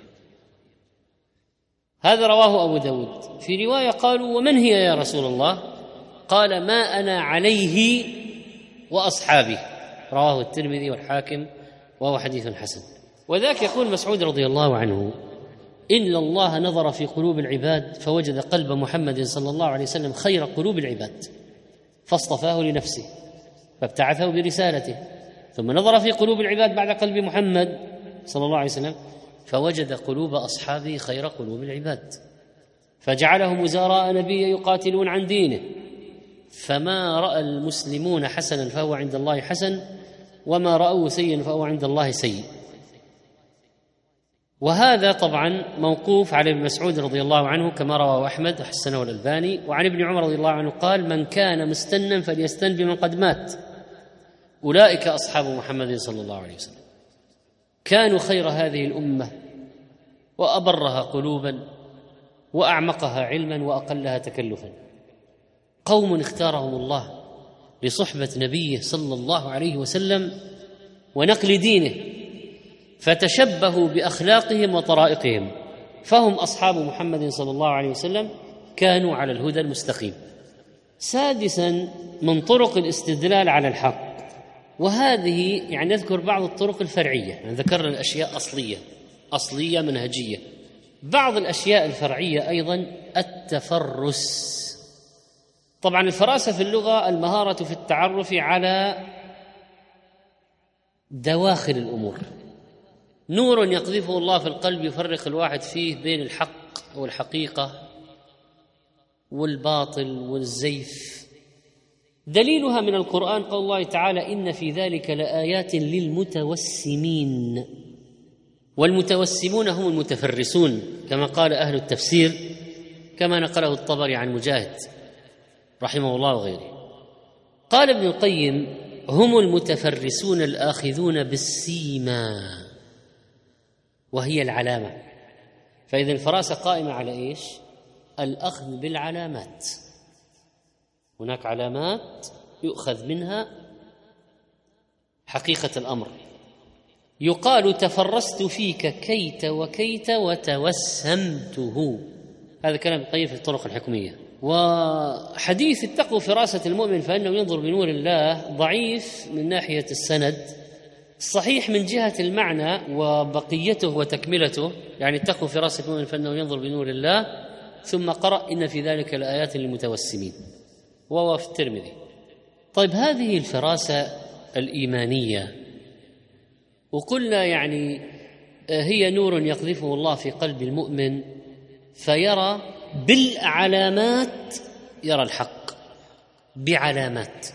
هذا رواه أبو داود. في رواية قالوا ومن هي يا رسول الله؟ قال ما أنا عليه وأصحابي، رواه الترمذي والحاكم وهو حديث حسن. وذاك يقول مسعود رضي الله عنه إن الله نظر في قلوب العباد فوجد قلب محمد صلى الله عليه وسلم خير قلوب العباد فاصطفاه لنفسه فابتعثه برسالته، ثم نظر في قلوب العباد بعد قلب محمد صلى الله عليه وسلم فوجد قلوب أصحابه خير قلوب العباد فجعلهم وزراء نبيه يقاتلون عن دينه، فما رأى المسلمون حسنا فهو عند الله حسن وما رأوه سيئا فهو عند الله سيء. وهذا طبعا موقوف على ابن مسعود رضي الله عنه كما رواه أحمد وحسنه الألباني. وعن ابن عمر رضي الله عنه قال من كان مستنا فليستن بمن قد مات، أولئك أصحاب محمد صلى الله عليه وسلم كانوا خير هذه الأمة وأبرها قلوبا وأعمقها علما وأقلها تكلفا، قوم اختارهم الله لصحبة نبيه صلى الله عليه وسلم ونقل دينه فتشبهوا بأخلاقهم وطرائقهم، فهم أصحاب محمد صلى الله عليه وسلم كانوا على الهدى المستقيم. سادسا من طرق الاستدلال على الحق وهذه يعني نذكر بعض الطرق الفرعية، يعني ذكرنا الأشياء أصلية منهجية. بعض الأشياء الفرعية أيضا التفرس. طبعا الفراسة في اللغة المهارة في التعرف على دواخل الأمور. نور يقذفه الله في القلب يفرق الواحد فيه بين الحق والحقيقة والباطل والزيف. دليلها من القرآن قول الله تعالى: إن في ذلك لآيات للمتوسمين. والمتوسمون هم المتفرسون كما قال أهل التفسير، كما نقله الطبري عن مجاهد رحمه الله وغيره. قال ابن القيم: هم المتفرسون الآخذون بالسيما، وهي العلامة. فإذا الفراسة قائمة على إيش؟ الأخذ بالعلامات. هناك علامات يؤخذ منها حقيقة الأمر. يقال: تفرست فيك كيت وكيت وتوسمته. هذا كلام ابن القيم في الطرق الحكمية. وحديث اتقوا فراسة المؤمن فإنه ينظر بنور الله ضعيف من ناحية السند، صحيح من جهة المعنى وبقيته وتكملته، يعني اتقوا فراسة المؤمن فإنه ينظر بنور الله، ثم قرأ: إن في ذلك لآيات للمتوسمين، وهو في الترمذي. طيب، هذه الفراسة الإيمانية، وقلنا يعني هي نور يقذفه الله في قلب المؤمن فيرى بالعلامات، يرى الحق بعلامات،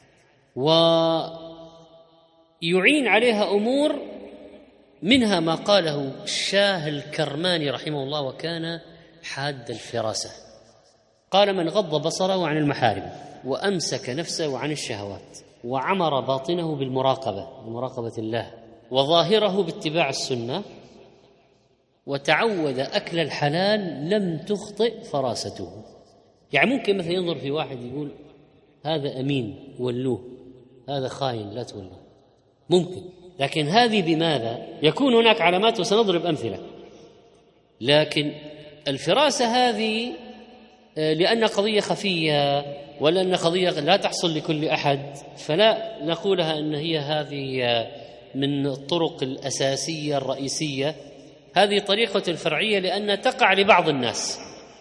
ويعين عليها أمور، منها ما قاله الشاه الكرماني رحمه الله وكان حاد الفراسة. قال: من غض بصره عن المحارم وأمسك نفسه عن الشهوات وعمر باطنه بمراقبة الله وظاهره باتباع السنة وتعود أكل الحلال لم تخطئ فراسته. يعني ممكن مثلا ينظر في واحد يقول: هذا أمين ولوه، هذا خاين لا تولوه، ممكن. لكن هذه بماذا؟ يكون هناك علامات، وسنضرب أمثلة. لكن الفراسة هذه لأن قضية خفية ولأن قضية لا تحصل لكل أحد، فلا نقولها أن هي هذه من الطرق الأساسية الرئيسية. هذه طريقة الفرعية لأن تقع لبعض الناس،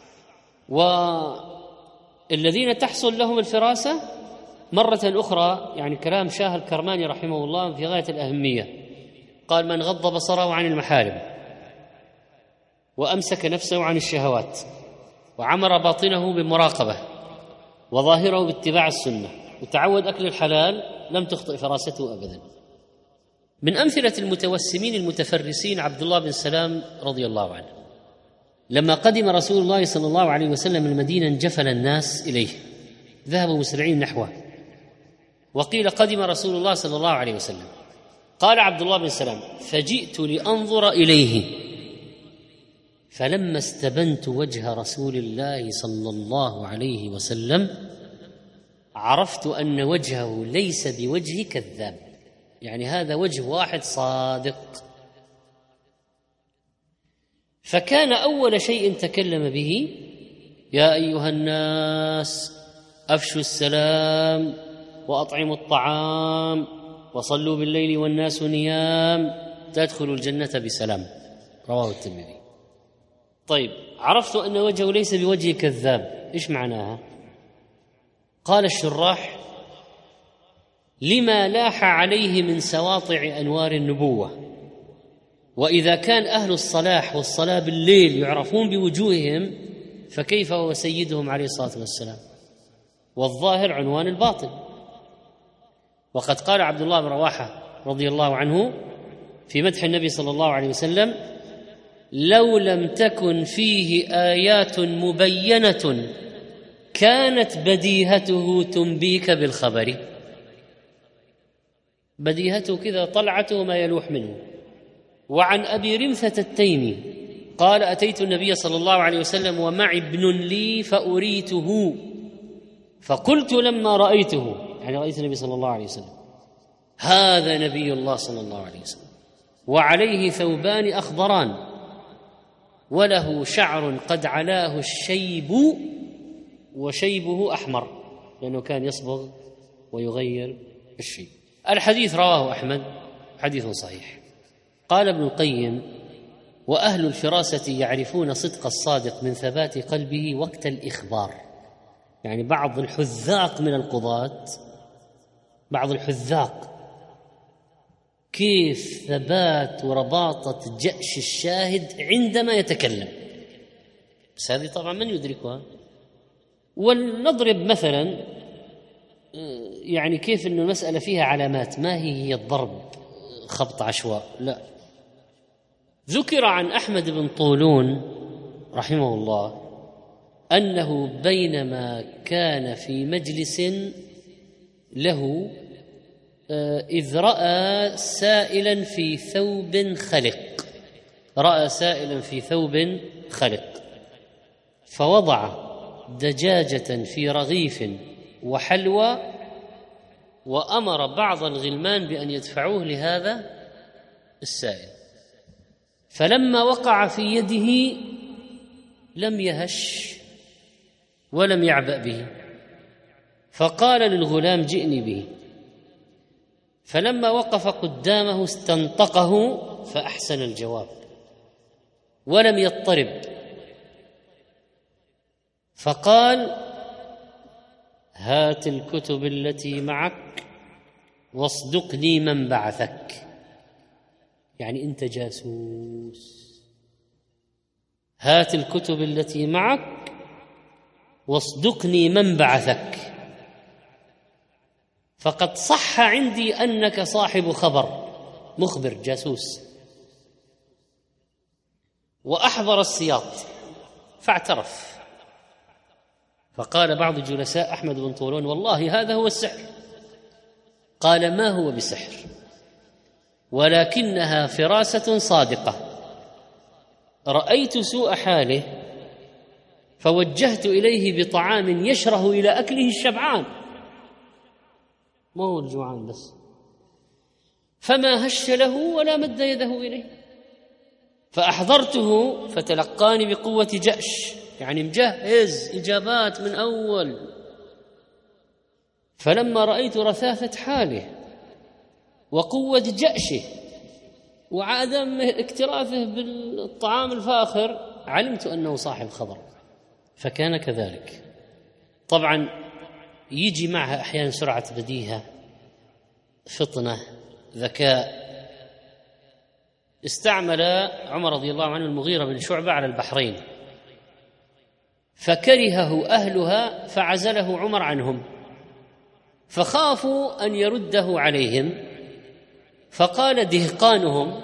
والذين تحصل لهم الفراسة مرة أخرى، يعني كلام شاه الكرماني رحمه الله في غاية الأهمية. قال: من غض بصره عن المحارم وأمسك نفسه عن الشهوات وعمر باطنه بالمراقبة وظاهره باتباع السنة وتعود أكل الحلال لم تخطئ فراسته أبدا. من أمثلة المتوسمين المتفرسين عبد الله بن سلام رضي الله عنه. لما قدم رسول الله صلى الله عليه وسلم المدينة انجفل الناس إليه، ذهبوا مسرعين نحوه. وقيل قدم رسول الله صلى الله عليه وسلم. قال عبد الله بن سلام: فجئت لأنظر إليه، فلما استبنت وجه رسول الله صلى الله عليه وسلم عرفت أن وجهه ليس بوجه كذاب، يعني هذا وجه واحد صادق. فكان أول شيء تكلم به: يا أيها الناس أفشوا السلام وأطعموا الطعام وصلوا بالليل والناس نيام تدخلوا الجنة بسلام، رواه الترمذي. طيب، عرفت أن وجهه ليس بوجه كذاب، إيش معناها؟ قال الشراح: لما لاح عليه من سواطع أنوار النبوة، وإذا كان أهل الصلاح والصلاة بالليل يعرفون بوجوههم، فكيف هو سيدهم عليه الصلاة والسلام؟ والظاهر عنوان الباطن. وقد قال عبد الله بن رواحة رضي الله عنه في مدح النبي صلى الله عليه وسلم: لو لم تكن فيه آيات مبينة كانت بديهته تنبيك بالخبر. بديهته كذا، طلعته ما يلوح منه. وعن أبي رمثة التيمي قال: أتيت النبي صلى الله عليه وسلم ومعي ابن لي فأريته، فقلت لما رأيته، يعني رأيت النبي صلى الله عليه وسلم: هذا نبي الله صلى الله عليه وسلم، وعليه ثوبان أخضران وله شعر قد علاه الشيب وشيبه أحمر، لأنه كان يصبغ ويغير الشيب. الحديث رواه أحمد حديث صحيح. قال ابن القيم: وأهل الفراسة يعرفون صدق الصادق من ثبات قلبه وقت الإخبار. يعني بعض الحذاق من القضاة، بعض الحذاق، كيف ثبات ورباطة جأش الشاهد عندما يتكلم، بس هذه طبعا من يدركها. ولنضرب مثلا يعني كيف أن المسألة فيها علامات، ما هي الضرب خبط عشواء، لا. ذكر عن أحمد بن طولون رحمه الله أنه بينما كان في مجلس له إذ رأى سائلا في ثوب خلق، رأى سائلا في ثوب خلق، فوضع دجاجة في رغيف وحلوى، وأمر بعض الغلمان بأن يدفعوه لهذا السائل، فلما وقع في يده لم يهش ولم يعبأ به، فقال للغلام: جئني به. فلما وقف قدامه استنطقه فأحسن الجواب ولم يضطرب، فقال: هات الكتب التي معك واصدقني من بعثك. يعني أنت جاسوس، هات الكتب التي معك واصدقني من بعثك، فقد صح عندي أنك صاحب خبر، مخبر جاسوس. وأحضر السياط فاعترف، فقال بعض جلساء أحمد بن طولون: والله هذا هو السحر. قال: ما هو بسحر، ولكنها فراسة صادقة. رأيت سوء حاله فوجهت إليه بطعام يشره إلى أكله الشبعان، ما هو الجوعان بس، فما هش له ولا مد يده إليه، فأحضرته فتلقاني بقوة جأش، يعني مجهز إجابات من أول. فلما رأيت رثاثة حاله وقوة جأشه وعدم اكتراثه بالطعام الفاخر علمت أنه صاحب خبر، فكان كذلك. طبعا يجي معها أحيانا سرعة بديهة، فطنة، ذكاء. استعمل عمر رضي الله عنه المغيرة بن شعبة على البحرين، فكرهه أهلها فعزله عمر عنهم، فخافوا أن يرده عليهم، فقال دهقانهم: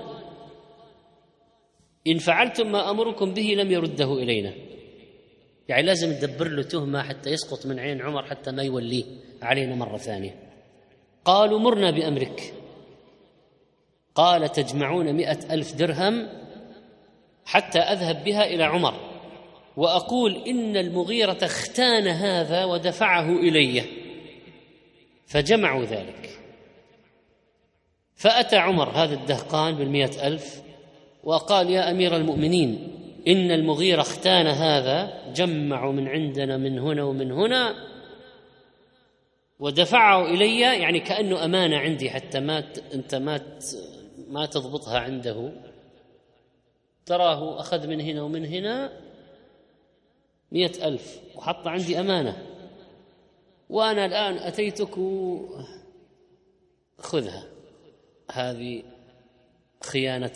إن فعلتم ما أمركم به لم يرده إلينا. يعني لازم تدبر له تهمة حتى يسقط من عين عمر حتى ما يوليه علينا مرة ثانية. قالوا: مرنا بأمرك. قال: تجمعون 100,000 درهم حتى أذهب بها إلى عمر وأقول إن المغيرة اختان هذا ودفعه إلي. فجمعوا ذلك، فأتى عمر هذا الدهقان بال100,000 وقال: يا أمير المؤمنين، إن المغيرة اختان هذا، جمعوا من عندنا من هنا ومن هنا ودفعه إلي، يعني كأنه أمانة عندي حتى أنت ما تضبطها عنده، تراه أخذ من هنا ومن هنا 100,000 وحط عندي أمانة، وأنا الآن أتيتك خذها، هذه خيانة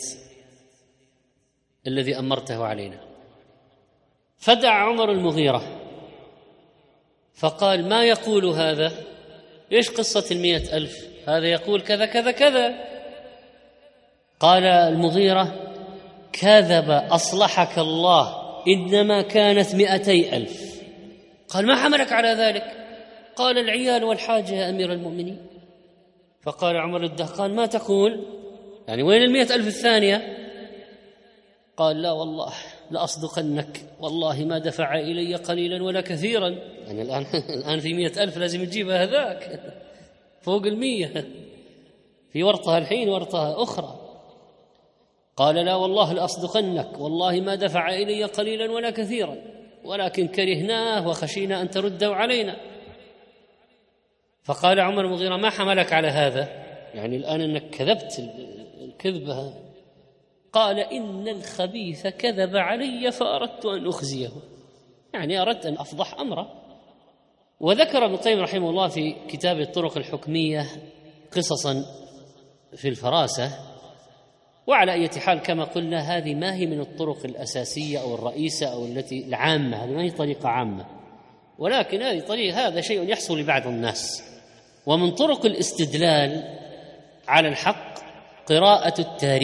الذي أمرته علينا. فدعا عمر المغيرة فقال: ما يقول هذا؟ إيش قصة 100,000؟ هذا يقول كذا كذا كذا. قال المغيرة: كذب أصلحك الله، إنما كانت 200,000. قال: ما حملك على ذلك؟ قال: العيال والحاجة يا أمير المؤمنين. فقال عمر الدهقان: ما تقول؟ يعني وين 100,000 الثانية؟ قال: لا والله لأصدقنك، والله ما دفع إلي قليلا ولا كثيرا. يعني الآن في 100,000 لازم تجيبها هذاك فوق 100، في ورطها الحين ورطها أخرى. قال: لا والله لأصدقنك، والله ما دفع إلي قليلا ولا كثيرا، ولكن كرهناه وخشينا أن ترده علينا. فقال عمر المغيرة: ما حملك على هذا؟ يعني الآن أنك كذبت الكذبة، قال إن الخبيث كذب علي فأردت أن أخزيه، يعني أردت أن أفضح أمره. وذكر ابن القيم رحمه الله في كتاب الطرق الحكمية قصصا في الفراسة. وعلى أي حال كما قلنا هذه ما هي من الطرق الأساسية أو الرئيسة أو التي العامة، هذه ما هي طريقة عامة، ولكن هذه طريقة، هذا شيء يحصل لبعض الناس. ومن طرق الاستدلال على الحق قراءة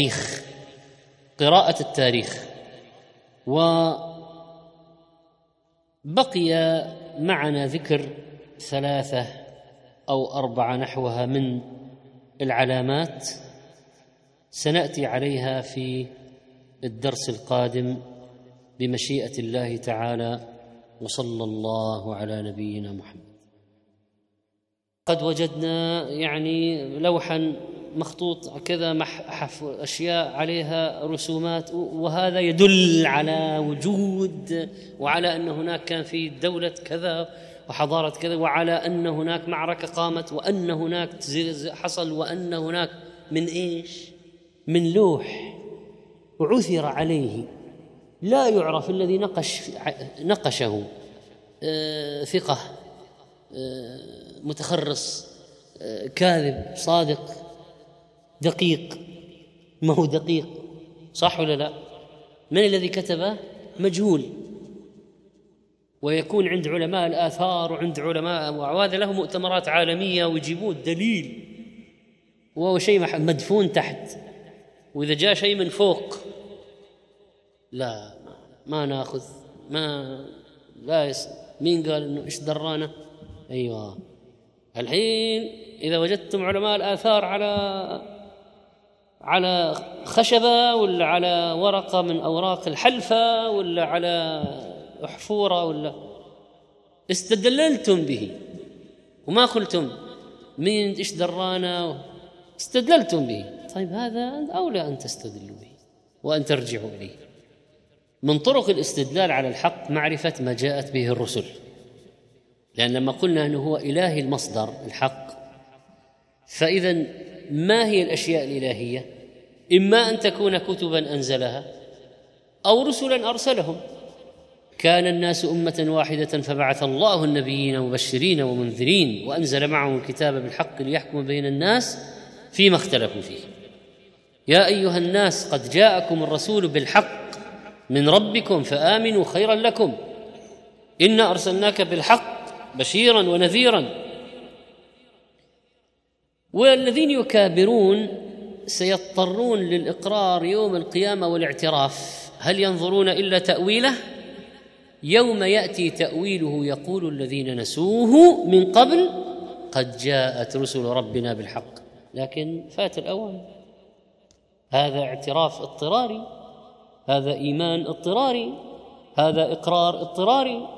التاريخ. وبقي معنا ذكر 3 أو 4 نحوها من العلامات سنأتي عليها في الدرس القادم بمشيئة الله تعالى، وصلى الله على نبينا محمد. قد وجدنا يعني لوحا مخطوط كذا أشياء عليها رسومات، وهذا يدل على وجود وعلى أن هناك كان في دولة كذا وحضارة كذا، وعلى أن هناك معركة قامت، وأن هناك حصل، وأن هناك من إيش؟ من لوح عثر عليه لا يعرف الذي نقشه ثقة متخرص كاذب صادق دقيق، ما هو دقيق صح ولا لا؟ من الذي كتبه؟ مجهول. ويكون عند علماء الآثار وعند علماء، وهذا له مؤتمرات عالمية ويجيبوه الدليل، وهو شيء مدفون تحت، وإذا جاء شيء من فوق لا ما ناخذ، لا مين قال إنه إيش درانا؟ أيوة الحين إذا وجدتم علماء الآثار على خشبة ولا على ورقة من أوراق الحلفة ولا على أحفورة ولا استدللتم به وما قلتم مين إيش درانا، استدللتم به. طيب هذا أولى أن تستدلوا به وأن ترجعوا إليه. من طرق الاستدلال على الحق معرفة ما جاءت به الرسل، لأن لما قلنا أنه هو إله المصدر الحق، فإذا ما هي الأشياء الإلهية؟ إما أن تكون كتبا أنزلها أو رسلا أرسلهم. كان الناس أمة واحدة فبعث الله النبيين مبشرين ومنذرين وأنزل معهم الكتاب بالحق ليحكم بين الناس فيما اختلفوا فيه. يا أيها الناس قد جاءكم الرسول بالحق من ربكم فآمنوا خيرا لكم، إنا أرسلناك بالحق بشيرا ونذيرا. والذين يكابرون سيضطرون للإقرار يوم القيامة والاعتراف. هل ينظرون إلا تأويله؟ يوم يأتي تأويله يقول الذين نسوه من قبل قد جاءت رسل ربنا بالحق، لكن فات الأوان. هذا اعتراف اضطراري، هذا إيمان اضطراري، هذا إقرار اضطراري.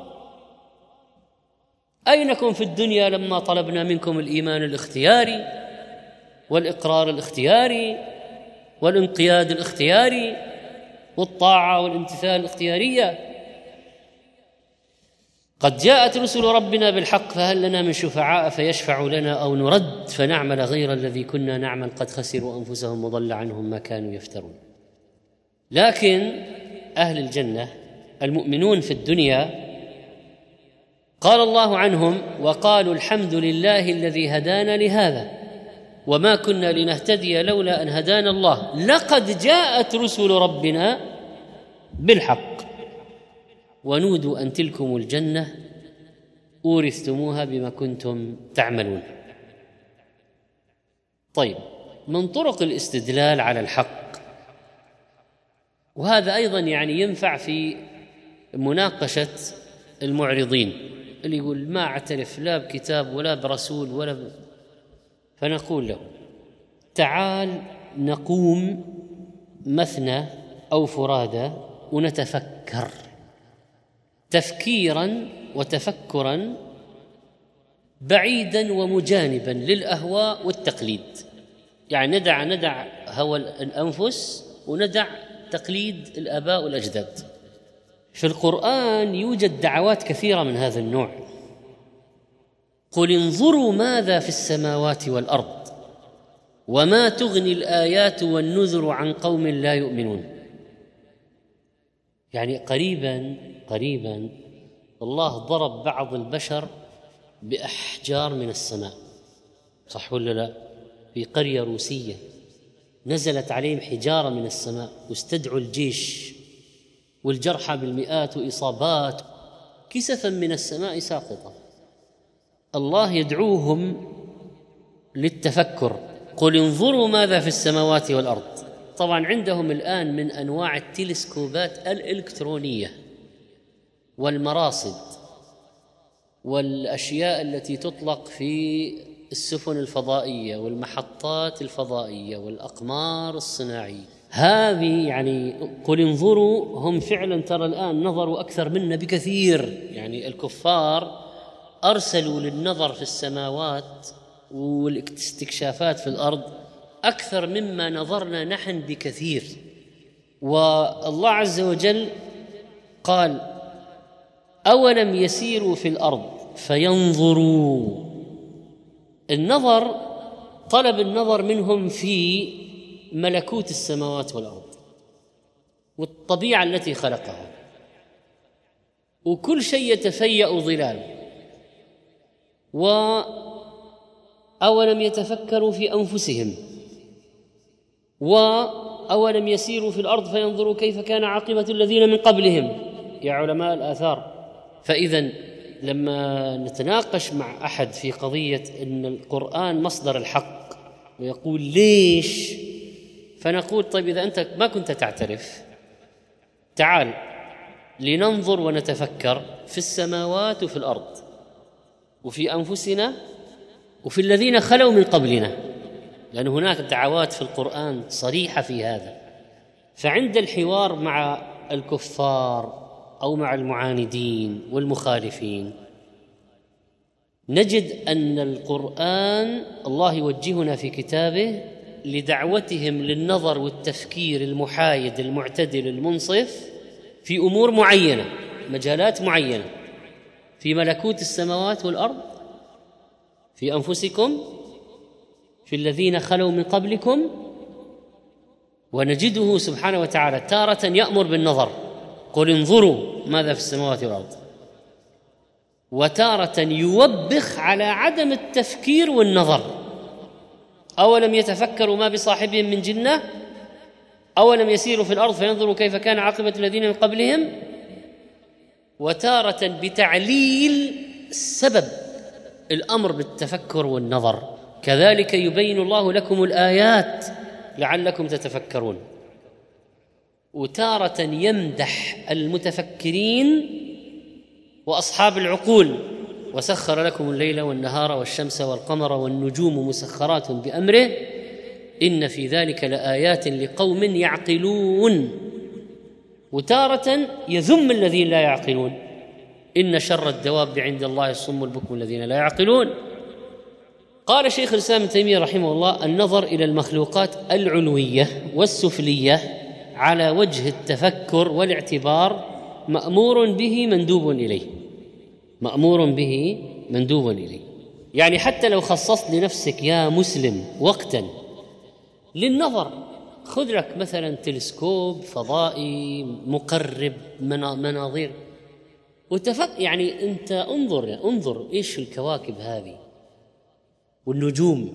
أينكم في الدنيا لما طلبنا منكم الإيمان الاختياري والإقرار الاختياري والانقياد الاختياري والطاعة والامتثال الاختيارية؟ قد جاءت رسل ربنا بالحق فهل لنا من شفعاء فيشفعوا لنا أو نرد فنعمل غير الذي كنا نعمل قد خسروا أنفسهم وضل عنهم ما كانوا يفترون. لكن أهل الجنة المؤمنون في الدنيا قال الله عنهم وقالوا الحمد لله الذي هدانا لهذا وما كنا لنهتدي لولا أن هدانا الله لقد جاءت رسل ربنا بالحق ونودوا أن تلكم الجنة أورثتموها بما كنتم تعملون. طيب، من طرق الاستدلال على الحق، وهذا أيضا يعني ينفع في مناقشة المعرضين اللي يقول ما أعترف لا بكتاب ولا برسول ولا فنقول له تعال نقوم مثنى أو فرادى ونتفكر تفكيرا وتفكرا بعيدا ومجانبا للأهواء والتقليد. يعني ندع هوى الأنفس وندع تقليد الآباء والأجداد. في القرآن يوجد دعوات كثيرة من هذا النوع. قل انظروا ماذا في السماوات والأرض وما تغني الآيات والنذر عن قوم لا يؤمنون. يعني قريبا الله ضرب بعض البشر بأحجار من السماء، صح ولا لا؟ في قرية روسية نزلت عليهم حجارة من السماء واستدعوا الجيش والجرحى بالمئات وإصابات، كسفا من السماء ساقطة. الله يدعوهم للتفكر، قل انظروا ماذا في السماوات والأرض. طبعا عندهم الآن من أنواع التلسكوبات الإلكترونية والمراصد والأشياء التي تطلق في السفن الفضائية والمحطات الفضائية والأقمار الصناعية. هذه يعني قل انظروا، هم فعلا ترى الآن نظروا أكثر منا بكثير. يعني الكفار أرسلوا للنظر في السماوات والاستكشافات في الأرض أكثر مما نظرنا نحن بكثير. والله عز وجل قال أولم يسيروا في الأرض فينظروا. النظر، طلب النظر منهم في ملكوت السماوات والأرض والطبيعة التي خلقها، وكل شيء يتفيأ ظلال. وأولم يتفكروا في أنفسهم، وأولم يسيروا في الأرض فينظروا كيف كان عاقبة الذين من قبلهم، يا علماء الآثار. فإذن لما نتناقش مع أحد في قضية أن القرآن مصدر الحق ويقول ليش، فنقول طيب إذا أنت ما كنت تعترف، تعال لننظر ونتفكر في السماوات وفي الأرض وفي أنفسنا وفي الذين خلوا من قبلنا، لأن هناك دعوات في القرآن صريحة في هذا. فعند الحوار مع الكفار أو مع المعاندين والمخالفين نجد أن القرآن الله يوجهنا في كتابه لدعوتهم للنظر والتفكير المحايد المعتدل المنصف في أمور معينة، مجالات معينة، في ملكوت السماوات والأرض، في أنفسكم، في الذين خلوا من قبلكم. ونجده سبحانه وتعالى تارة يأمر بالنظر، قل انظروا ماذا في السماوات والأرض، وتارة يوبخ على عدم التفكير والنظر. أولم يتفكروا ما بصاحبهم من جنة، أولم يسيروا في الأرض فينظروا كيف كان عاقبة الذين من قبلهم. وتارة بتعليل سبب الأمر بالتفكر والنظر، كذلك يبين الله لكم الآيات لعلكم تتفكرون. وتارة يمدح المتفكرين وأصحاب العقول، وسخر لكم الليل والنهار والشمس والقمر والنجوم مسخرات بأمره إن في ذلك لآيات لقوم يعقلون. وتارة يذم الذين لا يعقلون، إن شر الدواب عند الله الصم البكم الذين لا يعقلون. قال شيخ الإسلام ابن تيمية رحمه الله النظر إلى المخلوقات العلوية والسفلية على وجه التفكر والاعتبار مأمور به مندوب إليه، مأمور به مندوب إليه. يعني حتى لو خصصت لنفسك يا مسلم وقتا للنظر، خذ لك مثلا تلسكوب فضائي مقرب مناظير يعني أنت انظر إيش الكواكب هذه والنجوم،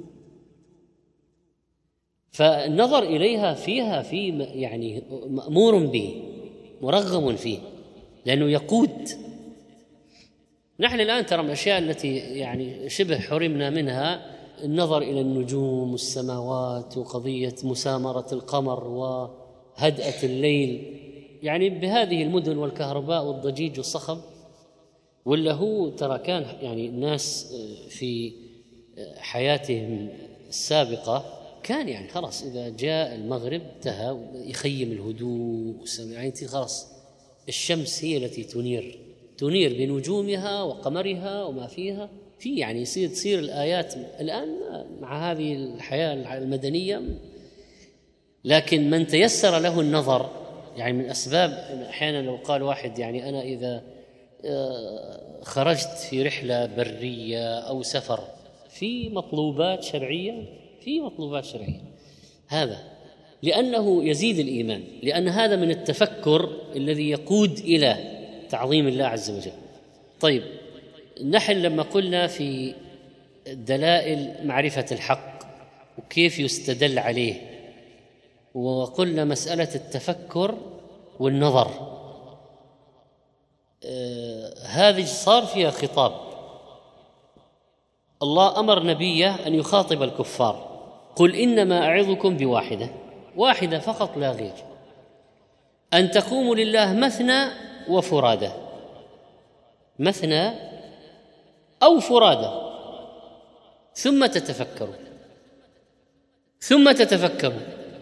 فالنظر إليها فيها يعني مأمور به مرغم فيه، لأنه يقود. نحن الآن ترى من الأشياء التي يعني شبه حرمنا منها النظر إلى النجوم والسماوات وقضية مسامرة القمر وهدأة الليل، يعني بهذه المدن والكهرباء والضجيج والصخب. ولا هو ترى كان يعني الناس في حياتهم السابقة كان يعني خلاص إذا جاء المغرب انتهى، يخيم الهدوء يعني خلاص الشمس هي التي تنير بنجومها وقمرها وما فيها، في يعني تصير الآيات الآن مع هذه الحياة المدنية. لكن من تيسر له النظر، يعني من أسباب أحيانا لو قال واحد يعني أنا إذا خرجت في رحلة برية أو سفر، في مطلوبات شرعية في مطلوبات شرعية. هذا لأنه يزيد الإيمان، لأن هذا من التفكر الذي يقود إلى تعظيم الله عز وجل. طيب، نحن لما قلنا في دلائل معرفة الحق وكيف يستدل عليه، وقلنا مسألة التفكر والنظر، هذه صار فيها خطاب. الله أمر نبيه أن يخاطب الكفار: قل إنما أعظكم بواحدة، واحدة فقط لا غير، أن تقوموا لله مثنى وفرادى، مثنى أو فرادى، ثم تتفكروا.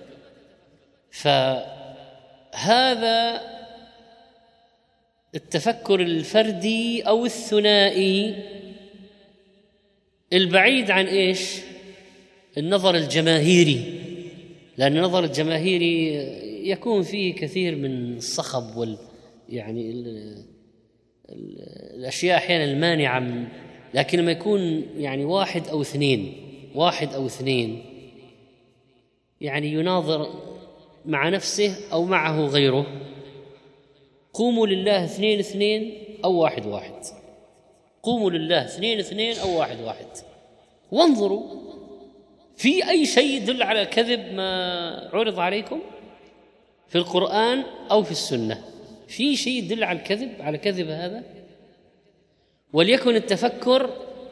فهذا التفكر الفردي أو الثنائي البعيد عن إيش؟ النظر الجماهيري، لأن النظر الجماهيري يكون فيه كثير من الصخب يعني الأشياء أحيانا المانعة، لكن لما يكون يعني واحد أو اثنين يعني يناظر مع نفسه أو معه غيره، قوموا لله 2 أو 1، قوموا لله 2 أو 1، وانظروا في أي شيء يدل على الكذب ما عرض عليكم في القرآن أو في السنة، في شيء يدل على كذب هذا. وليكن التفكر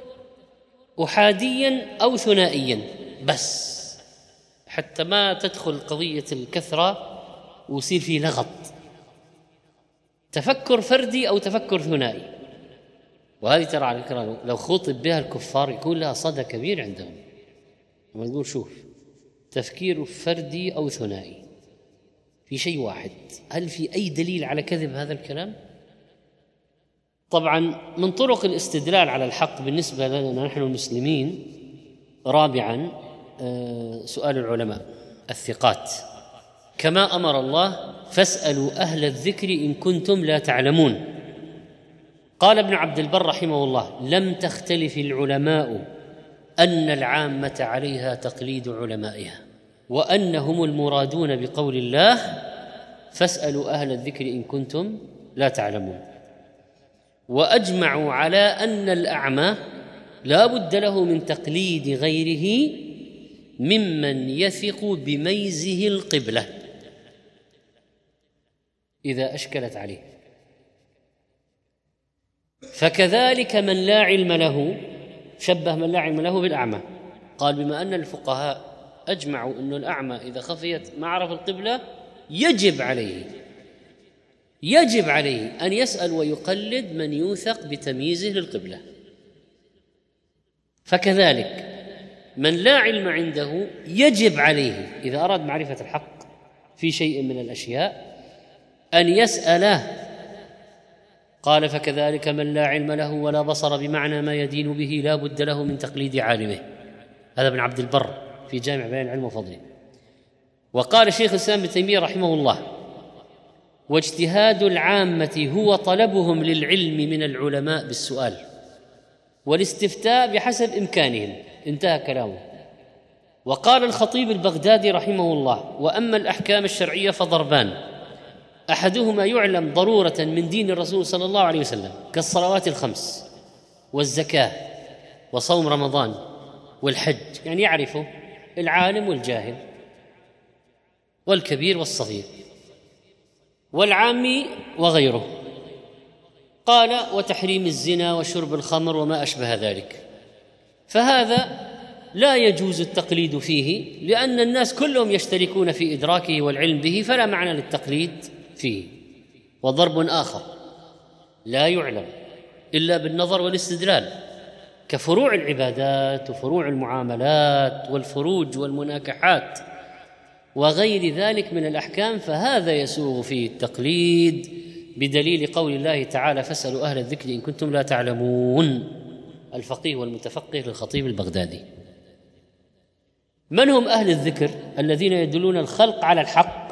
أحاديا أو ثنائيا بس، حتى ما تدخل قضية الكثرة ويصير فيه لغط. تفكر فردي أو تفكر ثنائي، وهذه ترى على فكرة لو خطب بها الكفار يكون لها صدى كبير عندهم. لما نقول شوف تفكير فردي أو ثنائي في شيء واحد، هل في أي دليل على كذب هذا الكلام؟ طبعا من طرق الاستدلال على الحق بالنسبة لنا نحن المسلمين، رابعا سؤال العلماء الثقات، كما أمر الله: فاسألوا أهل الذكر إن كنتم لا تعلمون. قال ابن عبد البر رحمه الله: لم تختلف العلماء أن العامة عليها تقليد علمائها، وأنهم المرادون بقول الله: فاسألوا أهل الذكر إن كنتم لا تعلمون. وأجمعوا على أن الأعمى لا بد له من تقليد غيره ممن يثق بميزه القبلة إذا أشكلت عليه. فكذلك من لا علم له، شبه من لا علم له بالأعمى، قال بما أن الفقهاء أجمعوا أن الأعمى إذا خفيت ما عرف القبلة يجب عليه أن يسأل ويقلد من يوثق بتمييزه للقبلة. فكذلك من لا علم عنده يجب عليه إذا أراد معرفة الحق في شيء من الأشياء أن يسأله. قال: فكذلك من لا علم له ولا بصر بمعنى ما يدين به لا بد له من تقليد عالمه. هذا ابن عبد البر في جامع بيان العلم وفضله. وقال شيخ الإسلام ابن تيمية رحمه الله: واجتهاد العامة هو طلبهم للعلم من العلماء بالسؤال والاستفتاء بحسب إمكانهم. انتهى كلامه. وقال الخطيب البغدادي رحمه الله: وأما الأحكام الشرعية فضربان: أحدهما يعلم ضرورة من دين الرسول صلى الله عليه وسلم كالصلوات الخمس والزكاة وصوم رمضان والحج، يعني يعرفه العالم والجاهل والكبير والصغير والعامي وغيره. قال: وتحريم الزنا وشرب الخمر وما أشبه ذلك. فهذا لا يجوز التقليد فيه لأن الناس كلهم يشتركون في إدراكه والعلم به، فلا معنى للتقليد فيه. وضرب آخر لا يعلم إلا بالنظر والاستدلال كفروع العبادات وفروع المعاملات والفروج والمناكحات وغير ذلك من الأحكام، فهذا يسوغ فيه التقليد بدليل قول الله تعالى: فاسألوا أهل الذكر إن كنتم لا تعلمون. الفقيه والمتفقه للخطيب البغدادي. من هم أهل الذكر الذين يدلون الخلق على الحق؟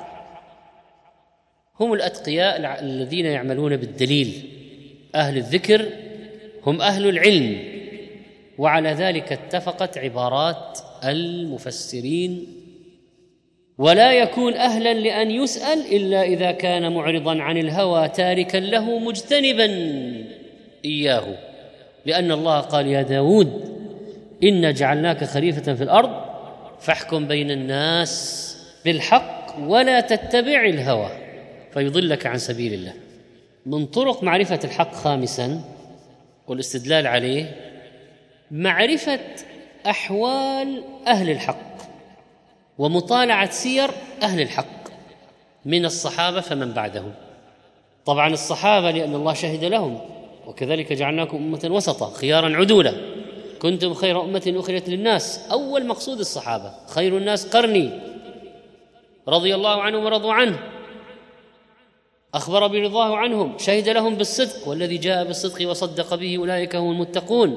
هم الأتقياء الذين يعملون بالدليل. أهل الذكر هم أهل العلم، وعلى ذلك اتفقت عبارات المفسرين، ولا يكون أهلا لأن يسأل إلا إذا كان معرضا عن الهوى تاركا له مجتنبا إياه، لأن الله قال يا داود إنا جعلناك خليفة في الأرض فاحكم بين الناس بالحق ولا تتبع الهوى فيضلك عن سبيل الله. من طرق معرفة الحق خامسا والاستدلال عليه معرفة أحوال أهل الحق ومطالعة سير أهل الحق من الصحابة فمن بعدهم. طبعا الصحابة لأن الله شهد لهم وكذلك جعلناكم أمة وسطا خيارا عدولا كنتم خير أمة أخرجت للناس. أول مقصود الصحابة، خير الناس قرني رضي الله عنهم ورضوا عنه، أخبر برضاه عنهم، شهد لهم بالصدق والذي جاء بالصدق وصدق به أولئك هم المتقون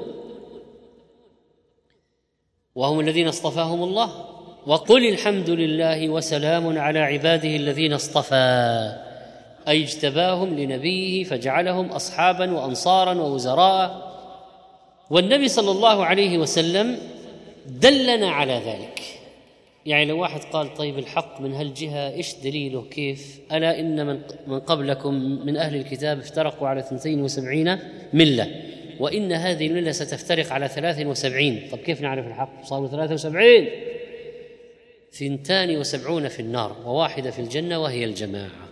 وهم الذين اصطفاهم الله. وقل الحمد لله وسلام على عباده الذين اصطفى، أي اجتباهم لنبيه فجعلهم أصحابا وأنصارا ووزراء. والنبي صلى الله عليه وسلم دلنا على ذلك. يعني لو واحد قال طيب الحق من هالجهة إيش دليله كيف؟ ألا إن من قبلكم من أهل الكتاب افترقوا على 72 ملة وإن هذه الملة ستفترق على 73. طب كيف نعرف الحق؟ صاروا 73، 72 في النار وواحدة في الجنة وهي الجماعة.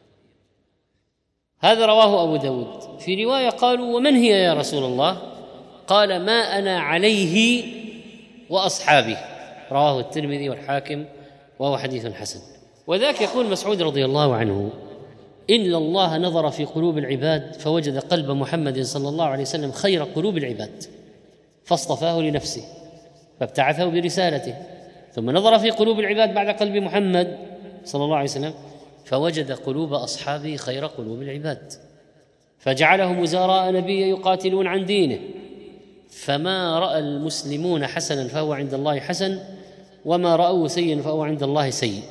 هذا رواه أبو داود. في رواية قالوا ومن هي يا رسول الله؟ قال ما أنا عليه وأصحابي، رواه الترمذي والحاكم وهو حديث حسن. وذاك يقول مسعود رضي الله عنه إن الله نظر في قلوب العباد فوجد قلب محمد صلى الله عليه وسلم خير قلوب العباد فاصطفاه لنفسه فابتعثه برسالته، ثم نظر في قلوب العباد بعد قلب محمد صلى الله عليه وسلم فوجد قلوب أصحابه خير قلوب العباد فجعلهم وزراء نبيه يقاتلون عن دينه، فما رأى المسلمون حسنا فهو عند الله حسن وما رأوه سيئا فهو عند الله سيء.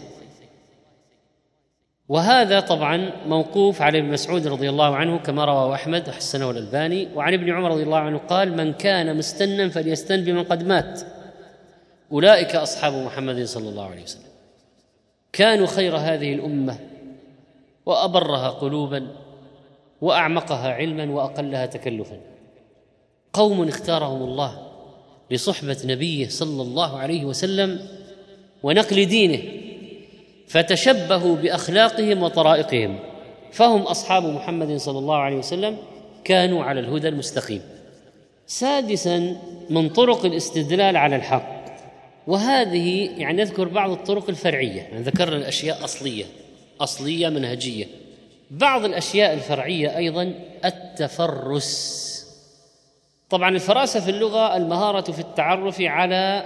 وهذا طبعا موقوف على ابن مسعود رضي الله عنه كما رواه أحمد وحسنه الألباني. وعن ابن عمر رضي الله عنه قال من كان مستنا فليستن بمن قد مات، أولئك أصحاب محمد صلى الله عليه وسلم، كانوا خير هذه الأمة وأبرها قلوبا وأعمقها علما وأقلها تكلفا، قوم اختارهم الله لصحبة نبيه صلى الله عليه وسلم ونقل دينه فتشبهوا بأخلاقهم وطرائقهم، فهم أصحاب محمد صلى الله عليه وسلم كانوا على الهدى المستقيم. سادسا من طرق الاستدلال على الحق، وهذه يعني نذكر بعض الطرق الفرعية، يعني ذكرنا الأشياء أصلية منهجية. بعض الأشياء الفرعية أيضا التفرس. طبعا الفراسة في اللغة المهارة في التعرف على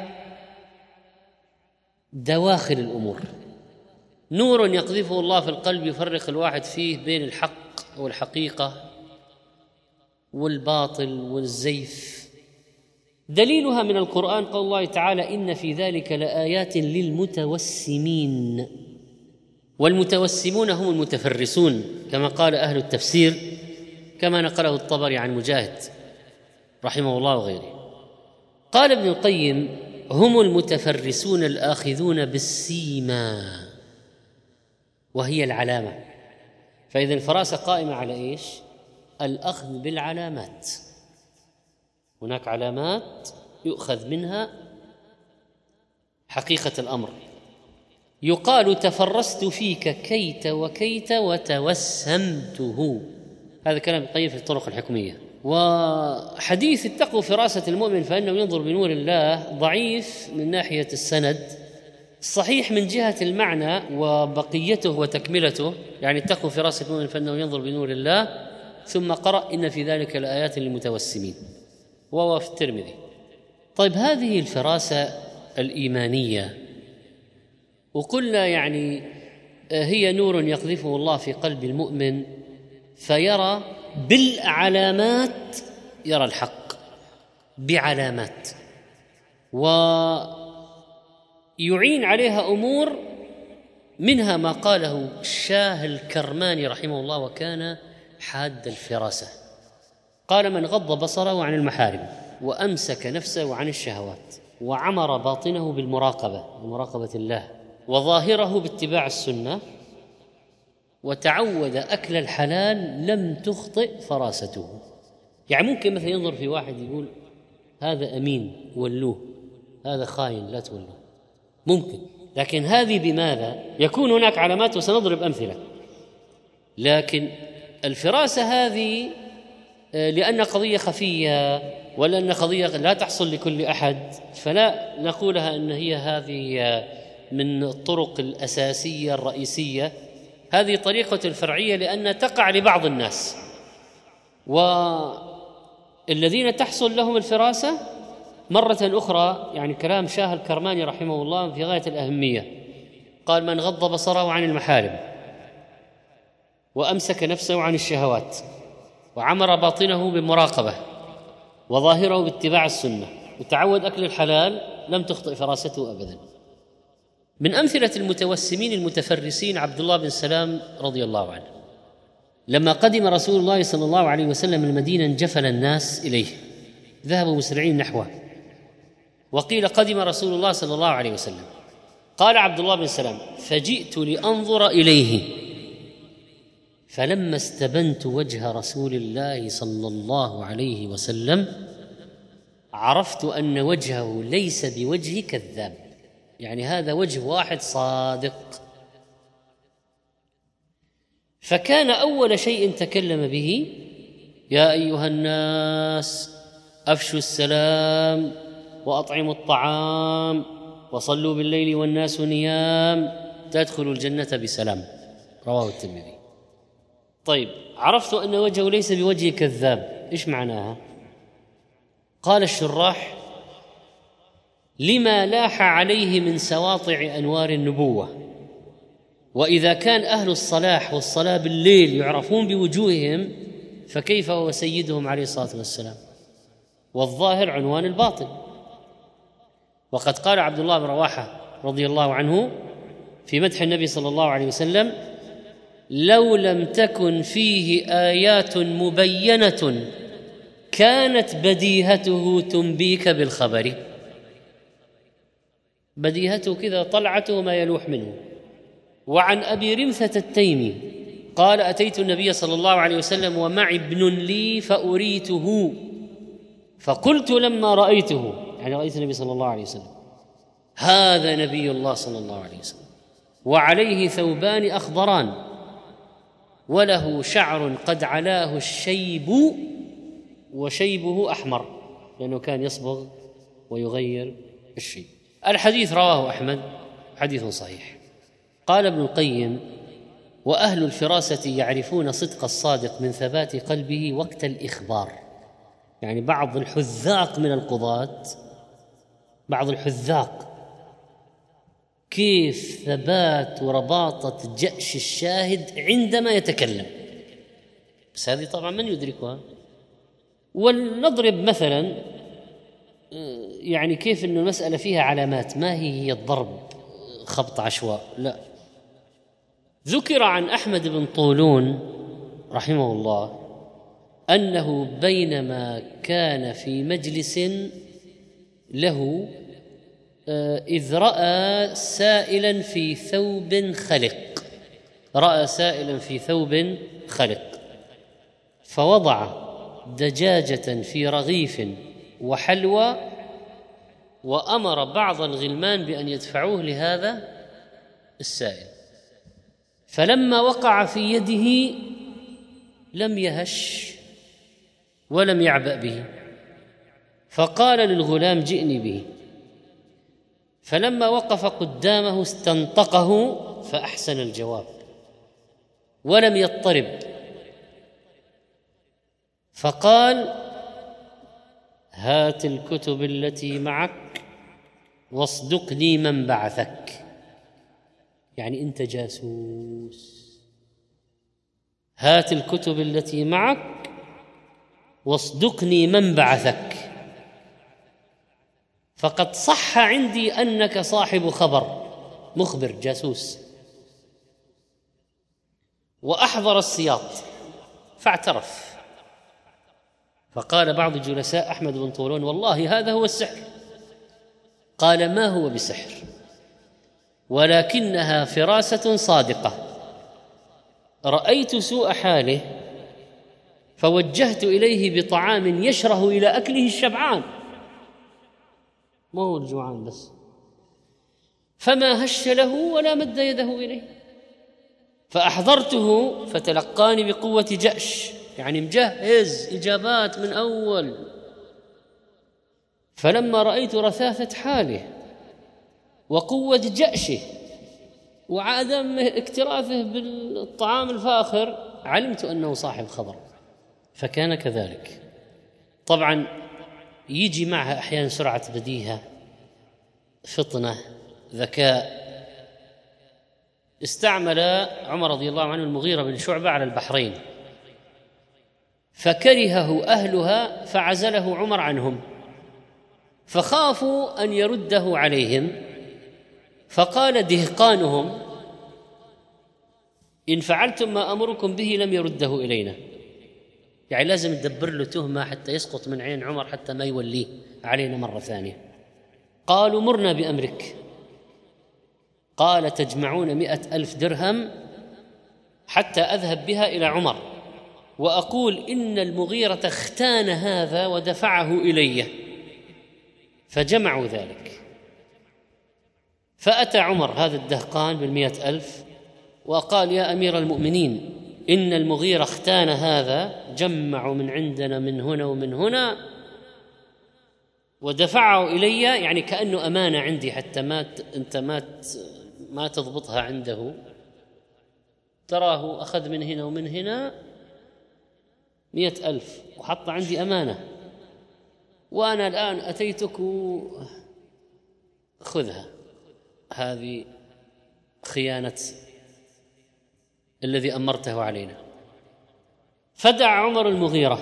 دواخل الأمور، نور يقذفه الله في القلب يفرق الواحد فيه بين الحق والحقيقة والباطل والزيف. دليلها من القرآن قول الله تعالى إن في ذلك لآيات للمتوسمين، والمتوسمون هم المتفرسون كما قال أهل التفسير كما نقله الطبري عن مجاهد رحمه الله وغيره. قال ابن القيم هم المتفرسون الآخذون بالسيما وهي العلامة. فإذا الفراسة قائمة على إيش؟ الأخذ بالعلامات. هناك علامات يؤخذ منها حقيقة الأمر. يقال تفرست فيك كيت وكيت وتوسمته، هذا كلام ابن القيم في الطرق الحكمية. وحديث اتقوا فراسة المؤمن فإنه ينظر بنور الله ضعيف من ناحية السند، صحيح من جهة المعنى وبقيته وتكملته، يعني اتقوا فراسة المؤمن فإنه ينظر بنور الله، ثم قرأ إن في ذلك لآيات للمتوسمين وهو في الترمذي. طيب هذه الفراسة الإيمانية وقلنا يعني هي نور يقذفه الله في قلب المؤمن فيرى بالعلامات، يرى الحق بعلامات، ويعين عليها أمور منها ما قاله الشاه الكرماني رحمه الله وكان حاد الفراسة، قال من غض بصره عن المحارم وأمسك نفسه عن الشهوات وعمر باطنه بمراقبة الله، وظاهره باتباع السنة، وتعود أكل الحلال لم تخطئ فراسته. يعني ممكن مثلا ينظر في واحد يقول هذا أمين ولوه، هذا خاين لا تولوه، ممكن، لكن هذه بماذا؟ يكون هناك علامات وسنضرب أمثلة، لكن الفراسة هذه لأن قضية خفية ولأن قضية لا تحصل لكل أحد، فلا نقولها أن هي هذه من الطرق الأساسية الرئيسية. هذه طريقة الفرعية لأن تقع لبعض الناس، والذين تحصل لهم الفراسة مرة أخرى، يعني كلام شاه الكرماني رحمه الله في غاية الأهمية، قال: من غض بصره عن المحارم وأمسك نفسه عن الشهوات وعمر باطنه بالمراقبة وظاهره باتباع السنة وتعود أكل الحلال لم تخطئ فراسته أبدا. من أمثلة المتوسمين المتفرسين عبد الله بن سلام رضي الله عنه، لما قدم رسول الله صلى الله عليه وسلم المدينة انجفل الناس إليه، ذهبوا مسرعين نحوه، وقيل قدم رسول الله صلى الله عليه وسلم. قال عبد الله بن سلام: فجئت لأنظر إليه، فلما استبنت وجه رسول الله صلى الله عليه وسلم عرفت أن وجهه ليس بوجه كذاب، يعني هذا وجه واحد صادق. فكان أول شيء تكلم به: يا أيها الناس أفشوا السلام وأطعموا الطعام وصلوا بالليل والناس نيام تدخلوا الجنة بسلام، رواه الترمذي. طيب، عرفت أن وجهه ليس بوجه كذاب، إيش معناها؟ قال الشراح: لما لاح عليه من سواطع أنوار النبوة، وإذا كان أهل الصلاح والصلاة بالليل يعرفون بوجوههم، فكيف هو سيدهم عليه الصلاة والسلام؟ والظاهر عنوان الباطن. وقد قال عبد الله بن رواحة رضي الله عنه في مدح النبي صلى الله عليه وسلم: لو لم تكن فيه آيات مبينة كانت بديهته تنبيك بالخبر. بديهته كذا، طلعته ما يلوح منه. وعن أبي رمثة التيمي قال: أتيت النبي صلى الله عليه وسلم ومعي ابن لي فأريته، فقلت لما رأيته، يعني رأيت النبي صلى الله عليه وسلم: هذا نبي الله صلى الله عليه وسلم، وعليه ثوبان أخضران وله شعر قد علاه الشيب وشيبه أحمر، لأنه كان يصبغ ويغير الشيب. الحديث رواه أحمد، حديث صحيح. قال ابن القيم: وأهل الفراسة يعرفون صدق الصادق من ثبات قلبه وقت الإخبار. يعني بعض الحذاق من القضاة، بعض الحذاق كيف ثبات ورباطة جأش الشاهد عندما يتكلم، بس هذه طبعا من يدركها. ونضرب مثلا يعني كيف أن المسألة فيها علامات، ما هي الضرب خبط عشواء، لا. ذكر عن أحمد بن طولون رحمه الله أنه بينما كان في مجلس له إذ رأى سائلا في ثوب خلق، رأى سائلا في ثوب خلق، فوضع دجاجة في رغيف وحلوى، وأمر بعض الغلمان بأن يدفعوه لهذا السائل، فلما وقع في يده لم يهش ولم يعبأ به، فقال للغلام: جئني به. فلما وقف قدامه استنطقه فأحسن الجواب ولم يضطرب، فقال: هات الكتب التي معك واصدقني من بعثك. يعني أنت جاسوس، هات الكتب التي معك واصدقني من بعثك، فقد صح عندي أنك صاحب خبر، مخبر جاسوس. وأحضر السياط فاعترف، فقال بعض جلساء أحمد بن طولون: والله هذا هو السحر، قال: ما هو بسحر، ولكنها فراسة صادقة. رأيت سوء حاله فوجهت إليه بطعام يشره إلى أكله الشبعان، ما هو الجوعان بس، فما هش له ولا مد يده إليه، فأحضرته فتلقاني بقوة جأش، يعني مجهز إجابات من أول. فلما رأيت رثاثة حاله وقوة جأشه وعدم اكتراثه بالطعام الفاخر علمت أنه صاحب خبر، فكان كذلك. طبعا يجي معها أحيانا سرعة بديهة، فطنة، ذكاء. استعمل عمر رضي الله عنه المغيرة بن شعبة على البحرين، فكرهه أهلها فعزله عمر عنهم، فخافوا أن يرده عليهم، فقال دهقانهم: إن فعلتم ما أمركم به لم يرده إلينا. يعني لازم ندبر له تهمة حتى يسقط من عين عمر، حتى ما يوليه علينا مرة ثانية. قالوا: مرنا بأمرك. قال: تجمعون 100,000 درهم حتى أذهب بها إلى عمر وأقول إن المغيرة اختان هذا ودفعه إلي. فجمعوا ذلك، فأتى عمر هذا الدهقان بال100,000 وقال: يا أمير المؤمنين، إن المغيرة اختان هذا، جمعوا من عندنا من هنا ومن هنا ودفعه إلي، يعني كأنه أمانة عندي حتى أنت ما تضبطها عنده. تراه أخذ من هنا ومن هنا 100,000 وحط عندي أمانة، وأنا الآن أتيتك خذها، هذه خيانة الذي أمرته علينا. فدعا عمر المغيرة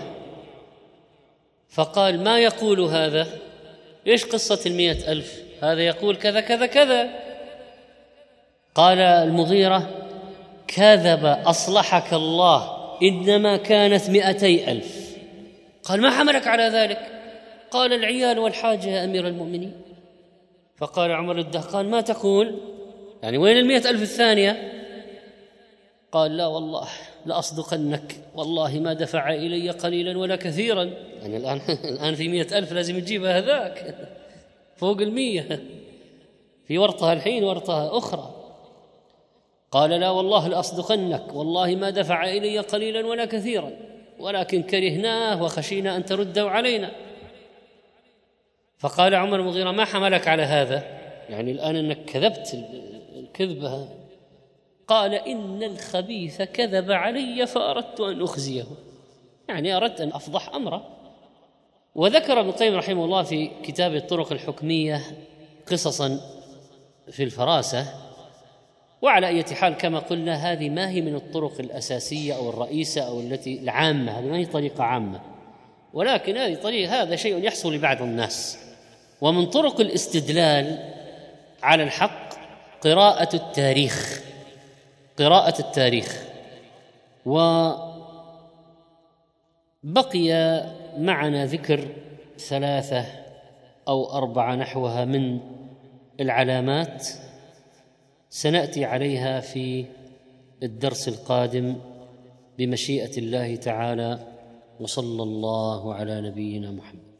فقال: ما يقول هذا؟ إيش قصة 100,000؟ هذا يقول كذا كذا كذا. قال المغيرة: كذب أصلحك الله، إنما كانت 200,000. قال: ما حملك على ذلك؟ قال: العيال والحاجة يا أمير المؤمنين. فقال عمر الدهقان: ما تقول؟ يعني وين 100,000 الثانية؟ قال: لا والله لأصدقنك، والله ما دفع إلي قليلا ولا كثيرا. يعني الآن في 100,000 لازم تجيبها هذاك فوق 100، في ورطها الحين ورطها أخرى. قال: لا والله لأصدقنك، والله ما دفع إلي قليلا ولا كثيرا، ولكن كرهناه وخشينا أن ترده علينا. فقال عمر المغيرة: ما حملك على هذا؟ يعني الآن أنك كذبت الكذبة. قال: إن الخبيث كذب علي فأردت أن أخزيه، يعني أردت أن أفضح أمره. وذكر ابن القيم رحمه الله في كتاب الطرق الحكمية قصصا في الفراسة. وعلى أي حال كما قلنا هذه ما هي من الطرق الأساسية أو الرئيسة أو التي العامة، هذه ما هي طريقة عامة، ولكن هذه طريقة، هذا شيء يحصل لبعض الناس. ومن طرق الاستدلال على الحق قراءة التاريخ. وبقي معنا ذكر 3 أو 4 نحوها من العلامات سنأتي عليها في الدرس القادم بمشيئة الله تعالى. وصلى الله على نبينا محمد.